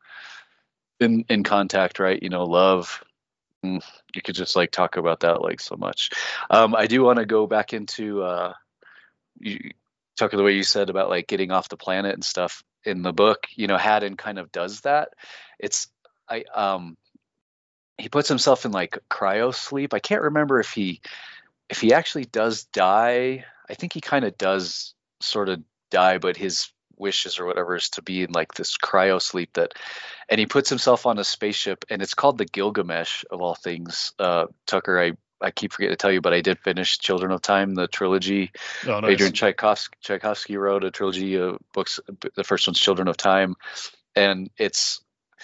in in Contact, right? You know, love. Mm, you could just like talk about that like so much. Um, I do want to go back into uh, you talking the way you said about like getting off the planet and stuff in the book. You know, Haddon kind of does that. It's I um he puts himself in like cryo sleep. I can't remember if he if he actually does die. I think he kind of does sort of die, but his wishes or whatever is to be in like this cryo sleep, that, and he puts himself on a spaceship, and it's called the Gilgamesh of all things. Uh, Tucker, I I keep forgetting to tell you, but I did finish Children of Time, the trilogy. oh, nice. Adrian Tchaikovsky, Tchaikovsky wrote a trilogy of books. The first one's Children of Time, and it's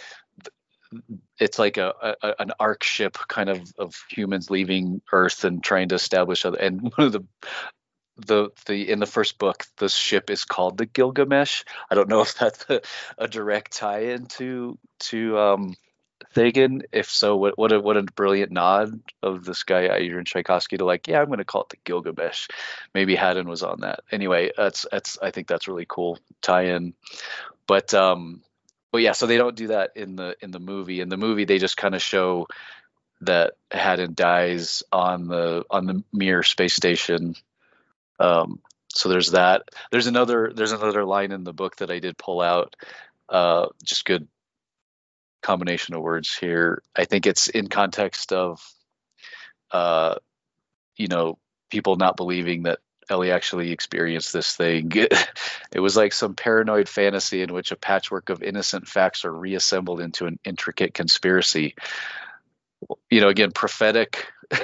it's like a, a an ark ship kind of of humans leaving Earth and trying to establish other. And one of the the the in the first book, this ship is called the Gilgamesh. I don't know if that's a, a direct tie-in to to um, Thagan. If so, what what a what a brilliant nod of this guy Adrian Tchaikovsky to like, yeah, I'm going to call it the Gilgamesh. Maybe Haddon was on that. Anyway, that's that's I think that's really cool tie-in. But um, but yeah, so they don't do that in the in the movie. In the movie, they just kind of show that Haddon dies on the on the Mir space station. Um, so there's that. There's another there's another line in the book that I did pull out. Uh, just good combination of words here. I think it's in context of, uh, you know, people not believing that Ellie actually experienced this thing. It was like some paranoid fantasy in which a patchwork of innocent facts are reassembled into an intricate conspiracy. you know, again, prophetic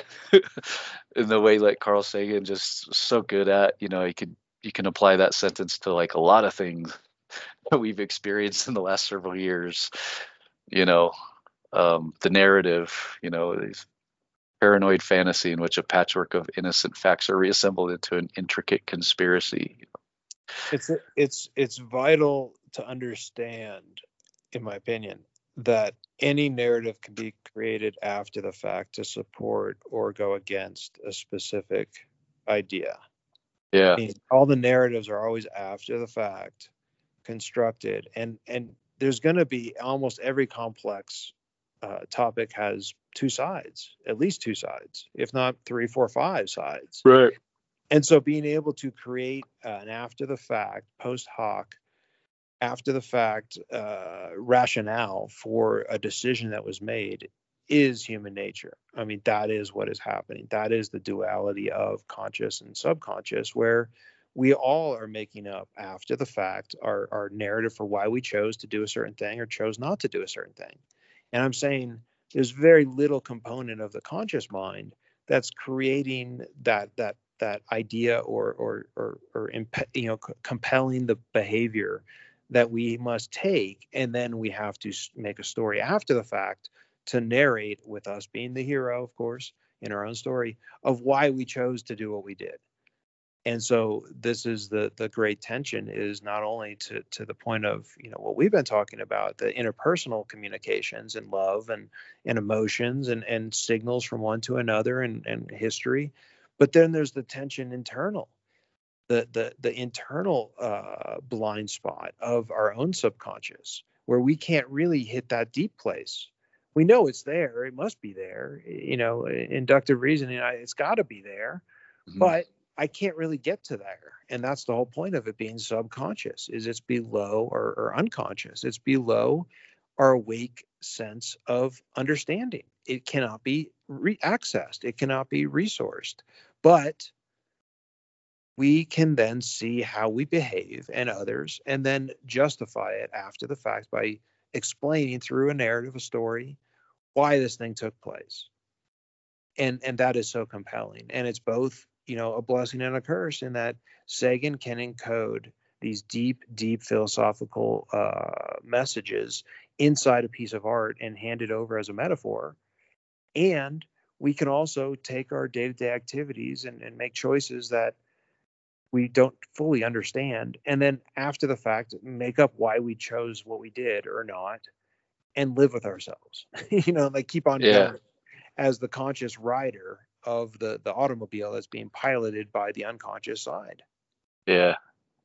in the way like Carl Sagan just so good at, you know, you could, you can apply that sentence to like a lot of things that we've experienced in the last several years, you know, um, the narrative, you know, these paranoid fantasy in which a patchwork of innocent facts are reassembled into an intricate conspiracy. It's it's it's vital to understand, in my opinion, that any narrative can be created after the fact to support or go against a specific idea. Yeah. I mean, all the narratives are always after the fact constructed, and and there's going to be almost every complex uh, topic has two sides, at least two sides, if not three, four, five sides. Right. And so being able to create uh, an after the fact, post hoc, after the fact uh, rationale for a decision that was made is human nature. I mean, that is what is happening. That is the duality of conscious and subconscious, where we all are making up after the fact our, our narrative for why we chose to do a certain thing or chose not to do a certain thing. And I'm saying there's very little component of the conscious mind that's creating that that that idea or or or, or imp- you know, c- compelling the behavior that we must take, and then we have to make a story after the fact to narrate, with us being the hero, of course, in our own story, of why we chose to do what we did. And so this is the the great tension, is not only to to the point of, you know, what we've been talking about, the interpersonal communications and love and and emotions and and signals from one to another and and history, but then there's the tension internal, the the the internal uh, blind spot of our own subconscious, where we can't really hit that deep place. We know it's there; it must be there. You know, inductive reasoning, I- it's got to be there, Mhm. but I can't really get to there. And that's the whole point of it being subconscious, is it's below or, or unconscious. It's below our awake sense of understanding. It cannot be re- accessed. It cannot be resourced. But we can then see how we behave and others, and then justify it after the fact by explaining through a narrative, a story, why this thing took place. And and that is so compelling. And it's both, you know, a blessing and a curse, in that Sagan can encode these deep, deep philosophical uh, messages inside a piece of art and hand it over as a metaphor. And we can also take our day-to-day activities and, and make choices that we don't fully understand, and then after the fact make up why we chose what we did or not, and live with ourselves. You know, like keep on Yeah. going as the conscious rider of the the automobile that's being piloted by the unconscious side. Yeah.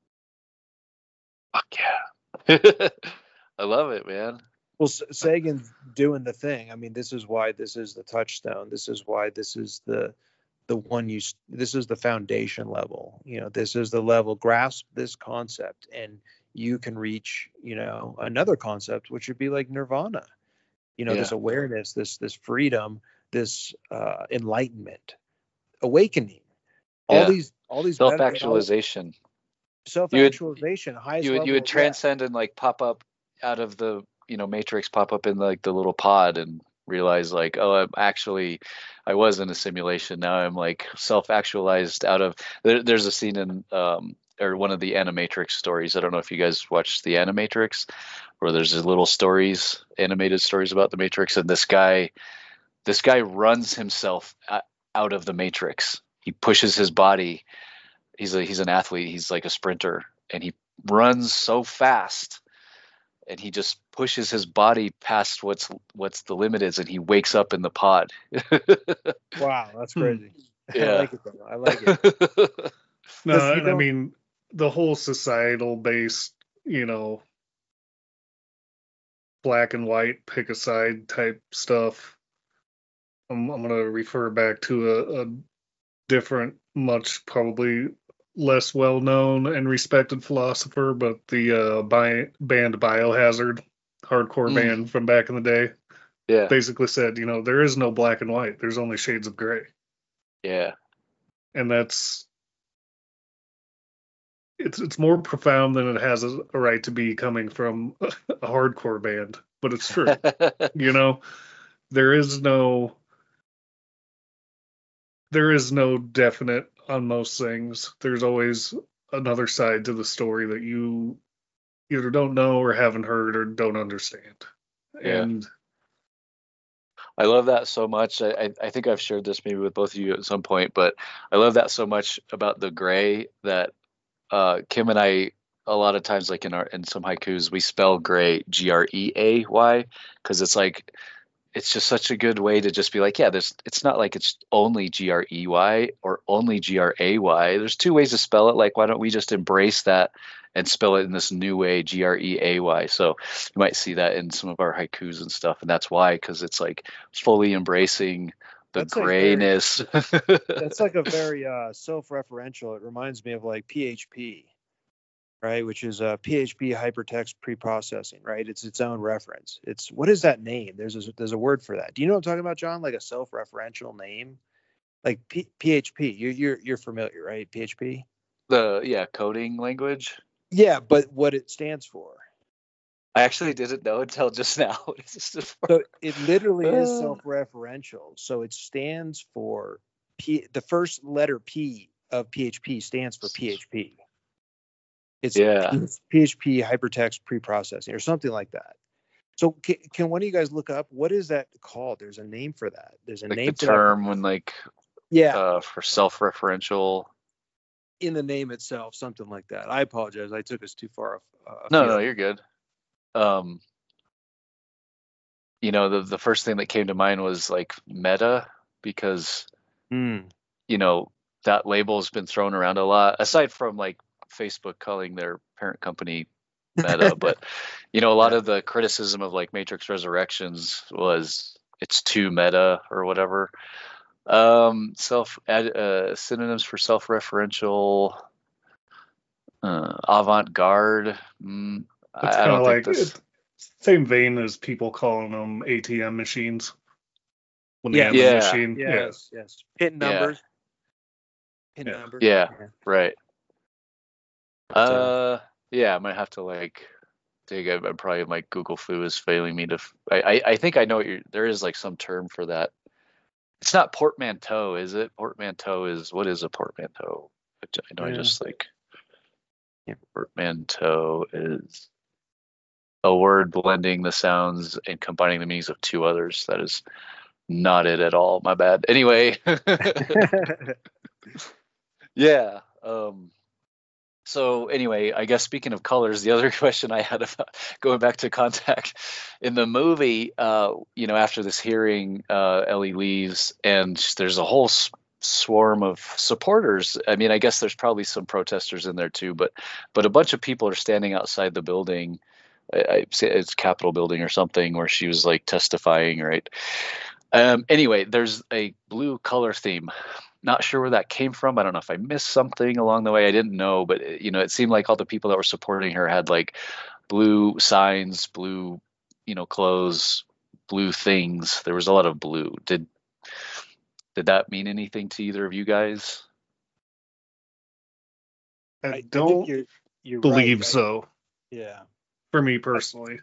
Fuck yeah. I love it, man. Well, S- Sagan's doing the thing. I mean, this is why this is the touchstone. This is why this is the the one you s- this is the foundation level. You know, this is the level. Grasp this concept and you can reach, you know, another concept, which would be like nirvana. You know, Yeah. this awareness, this this freedom, this uh enlightenment, awakening. All Yeah. these all these meta- Self-actualization. self-actualization, highest You would you level. would transcend and like pop up out of the, you know, matrix, pop up in like the little pod and realize like, oh, I'm actually, I was in a simulation. Now I'm like self-actualized out of there, there's a scene in um or one of the Animatrix stories. I don't know if you guys watched the Animatrix, where there's these little stories, animated stories about the Matrix, and this guy this guy runs himself o- out of the Matrix. He pushes his body. He's a he's an athlete. He's like a sprinter, and he runs so fast, and he just pushes his body past what's what's the limit is, and he wakes up in the pod. Wow, that's Hmm. crazy. I Yeah. like it though. I like it. No, Because you and I don't- mean the whole societal based, you know, black and white, pick a side type stuff. I'm, I'm going to refer back to a, a different, much probably less well known and respected philosopher, but the uh, bi- band Biohazard, hardcore Mm. band from back in the day, Yeah. basically said, you know, there is no black and white, there's only shades of gray. Yeah. And that's it's it's more profound than it has a, a right to be coming from a hardcore band, but it's true, you know. there is no there is no definite on most things. There's always another side to the story that you either don't know or haven't heard or don't understand. Yeah. And I love that so much. I, I I think I've shared this maybe with both of you at some point, but I love that so much about the gray that uh, Kim and I, a lot of times, like in our in some haikus, we spell gray G R E A Y, because it's like it's just such a good way to just be like, yeah, there's it's not like it's only G R E Y or only G R A Y. There's two ways to spell it. Like, why don't we just embrace that and spell it in this new way, G R E A Y? So you might see that in some of our haikus and stuff, and that's why, because it's like fully embracing the That's like very- grayness. That's like a very uh, self-referential. It reminds me of like P H P, right? Which is uh, P H P hypertext preprocessing, right? It's its own reference. It's what is that name? There's a, there's a word for that. Do you know what I'm talking about, John? Like a self-referential name, like P- PHP. You're you're you're familiar, right? P H P. The yeah coding language. Yeah, but what it stands for. I actually didn't know until just now. It's just for- So it literally is Uh. self-referential. So it stands for P. The first letter P of P H P stands for P H P. It's Yeah. P H P hypertext preprocessing or something like that. So can, can one of you guys look up what is that called? There's a name for that. There's a like name the for that. term when like Yeah, uh, for self-referential. in the name itself, something like that. I apologize. I took us too far. Uh, No, afield. no, you're good. Um, you know, the the first thing that came to mind was like meta, because Hmm. you know that label's been thrown around a lot. Aside from like Facebook calling their parent company Meta, but you know, a lot Yeah. of the criticism of like Matrix Resurrections was it's too meta or whatever. Um, self ad, uh, synonyms for self-referential, uh, avant-garde. Mm, it's I, I kind of don't like think this. it, same vein as people calling them A T M machines. When they Yeah. have Yeah. a machine. Yes. Yes. Pin Yeah. numbers. Pin Yeah. numbers. Yeah. Right. But, uh, Uh, yeah, I might have to like dig. I, I probably my Google foo is failing me to. f- I, I I think I know what you're. There is like some term for that. It's not portmanteau, is it? Portmanteau is what is a portmanteau? I j- I know I Yeah. just like Yeah. portmanteau is a word blending the sounds and combining the meanings of two others. That is not it at all. My bad. Anyway, yeah. Um. So anyway, I guess speaking of colors, the other question I had about going back to Contact in the movie, uh, you know, after this hearing, uh, Ellie leaves, and there's a whole s- swarm of supporters. I mean, I guess there's probably some protesters in there too, but but a bunch of people are standing outside the building. I, I say it's Capitol building or something where she was like testifying, right? Um, anyway, there's a blue color theme. Not sure where that came from. I don't know if I missed something along the way. I didn't know, but it- you know, it seemed like all the people that were supporting her had like blue signs, blue, you know, clothes, blue things. There was a lot of blue. Did did that mean anything to either of you guys? I, I, I think don't you're, you're believe right, right? so. Yeah. For me personally.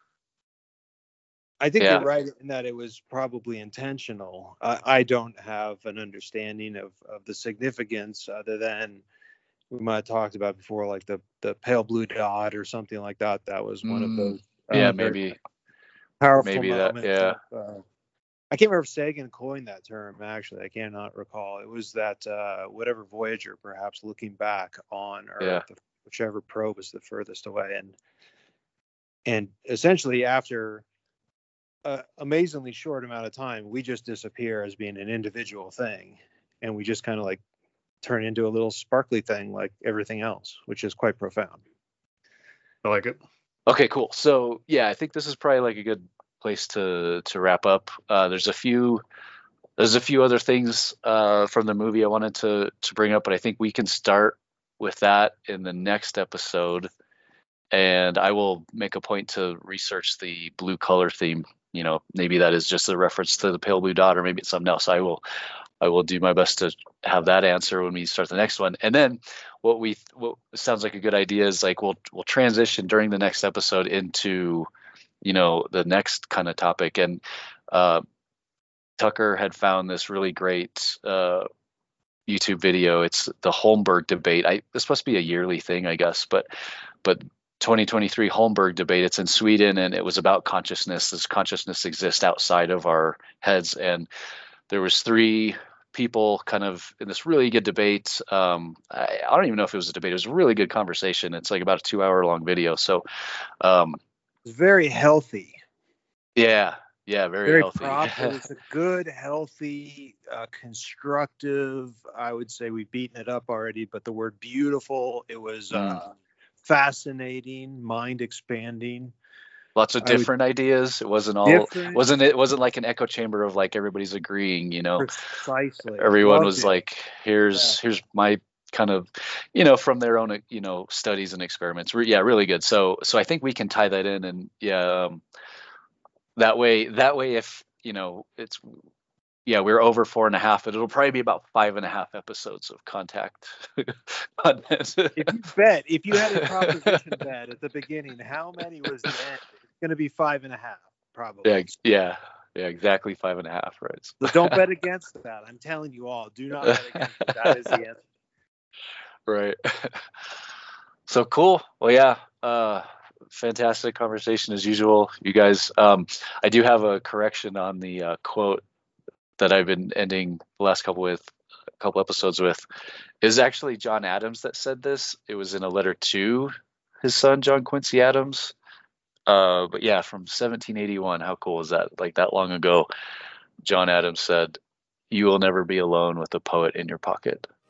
I think Yeah. you're right in that it was probably intentional. I, I don't have an understanding of, of the significance other than we might have talked about before, like the, the pale blue dot or something like that. That was one of Mm, those uh, yeah, very maybe. powerful maybe that- moments. yeah. of, uh, I can't remember if Sagan coined that term, actually. I cannot recall. It was that uh, whatever Voyager, perhaps looking back on Earth, Yeah. the, whichever probe is the furthest away. And, and essentially after a amazingly short amount of time, we just disappear as being an individual thing, and we just kind of like turn into a little sparkly thing like everything else, which is quite profound. I like it. Okay, cool. So yeah, I think this is probably like a good place to to wrap up. Uh, there's a few there's a few other things uh, from the movie I wanted to to bring up, but I think we can start with that in the next episode. And I will make a point to research the blue color theme. You know, maybe that is just a reference to the pale blue dot, or maybe it's something else. I will I will do my best to have that answer when we start the next one. And then what we what sounds like a good idea is like we'll we'll transition during the next episode into, you know, the next kind of topic. And uh, Tucker had found this really great uh, YouTube video. It's the Holmberg debate. I this must be a yearly thing, I guess, but but twenty twenty-three Holmberg debate. It's in Sweden, and it was about consciousness. Does consciousness exist outside of our heads? And there was three people kind of in this really good debate. Um, I, I don't even know if it was a debate. It was a really good conversation. It's like about a two hour long video. So um, It's very healthy. yeah, yeah, very, Very healthy. proper. It's a good, healthy, uh, constructive. I would say we've beaten it up already, but the word beautiful. It was uh, Mm. fascinating, mind expanding. Lots of I would- different ideas. It wasn't all Different. wasn't it wasn't like an echo chamber of like everybody's agreeing, you know. Precisely. Everyone Loved was it. like, here's here's my kind of, you know, from their own, you know, studies and experiments. Re- yeah, really good. So so I think we can tie that in, and yeah, um, that way that way if you know it's yeah we're over four and a half, but it'll probably be about five and a half episodes of contact content. If you bet, if you had a proposition bet at the beginning, how many was the end? It's going to be five and a half, probably. yeah, yeah, yeah, exactly five and a half, right? So don't bet against that. I'm telling you all, do not bet against it. That is the answer. Right. So cool. Well, yeah. Uh, fantastic conversation as usual, you guys. Um, I do have a correction on the uh, quote that I've been ending the last couple with a couple episodes with. It is actually John Adams that said this. It was in a letter to his son, John Quincy Adams. Uh, but yeah, from seventeen eighty-one. How cool is that? Like that long ago, John Adams said, "You will never be alone with a poet in your pocket."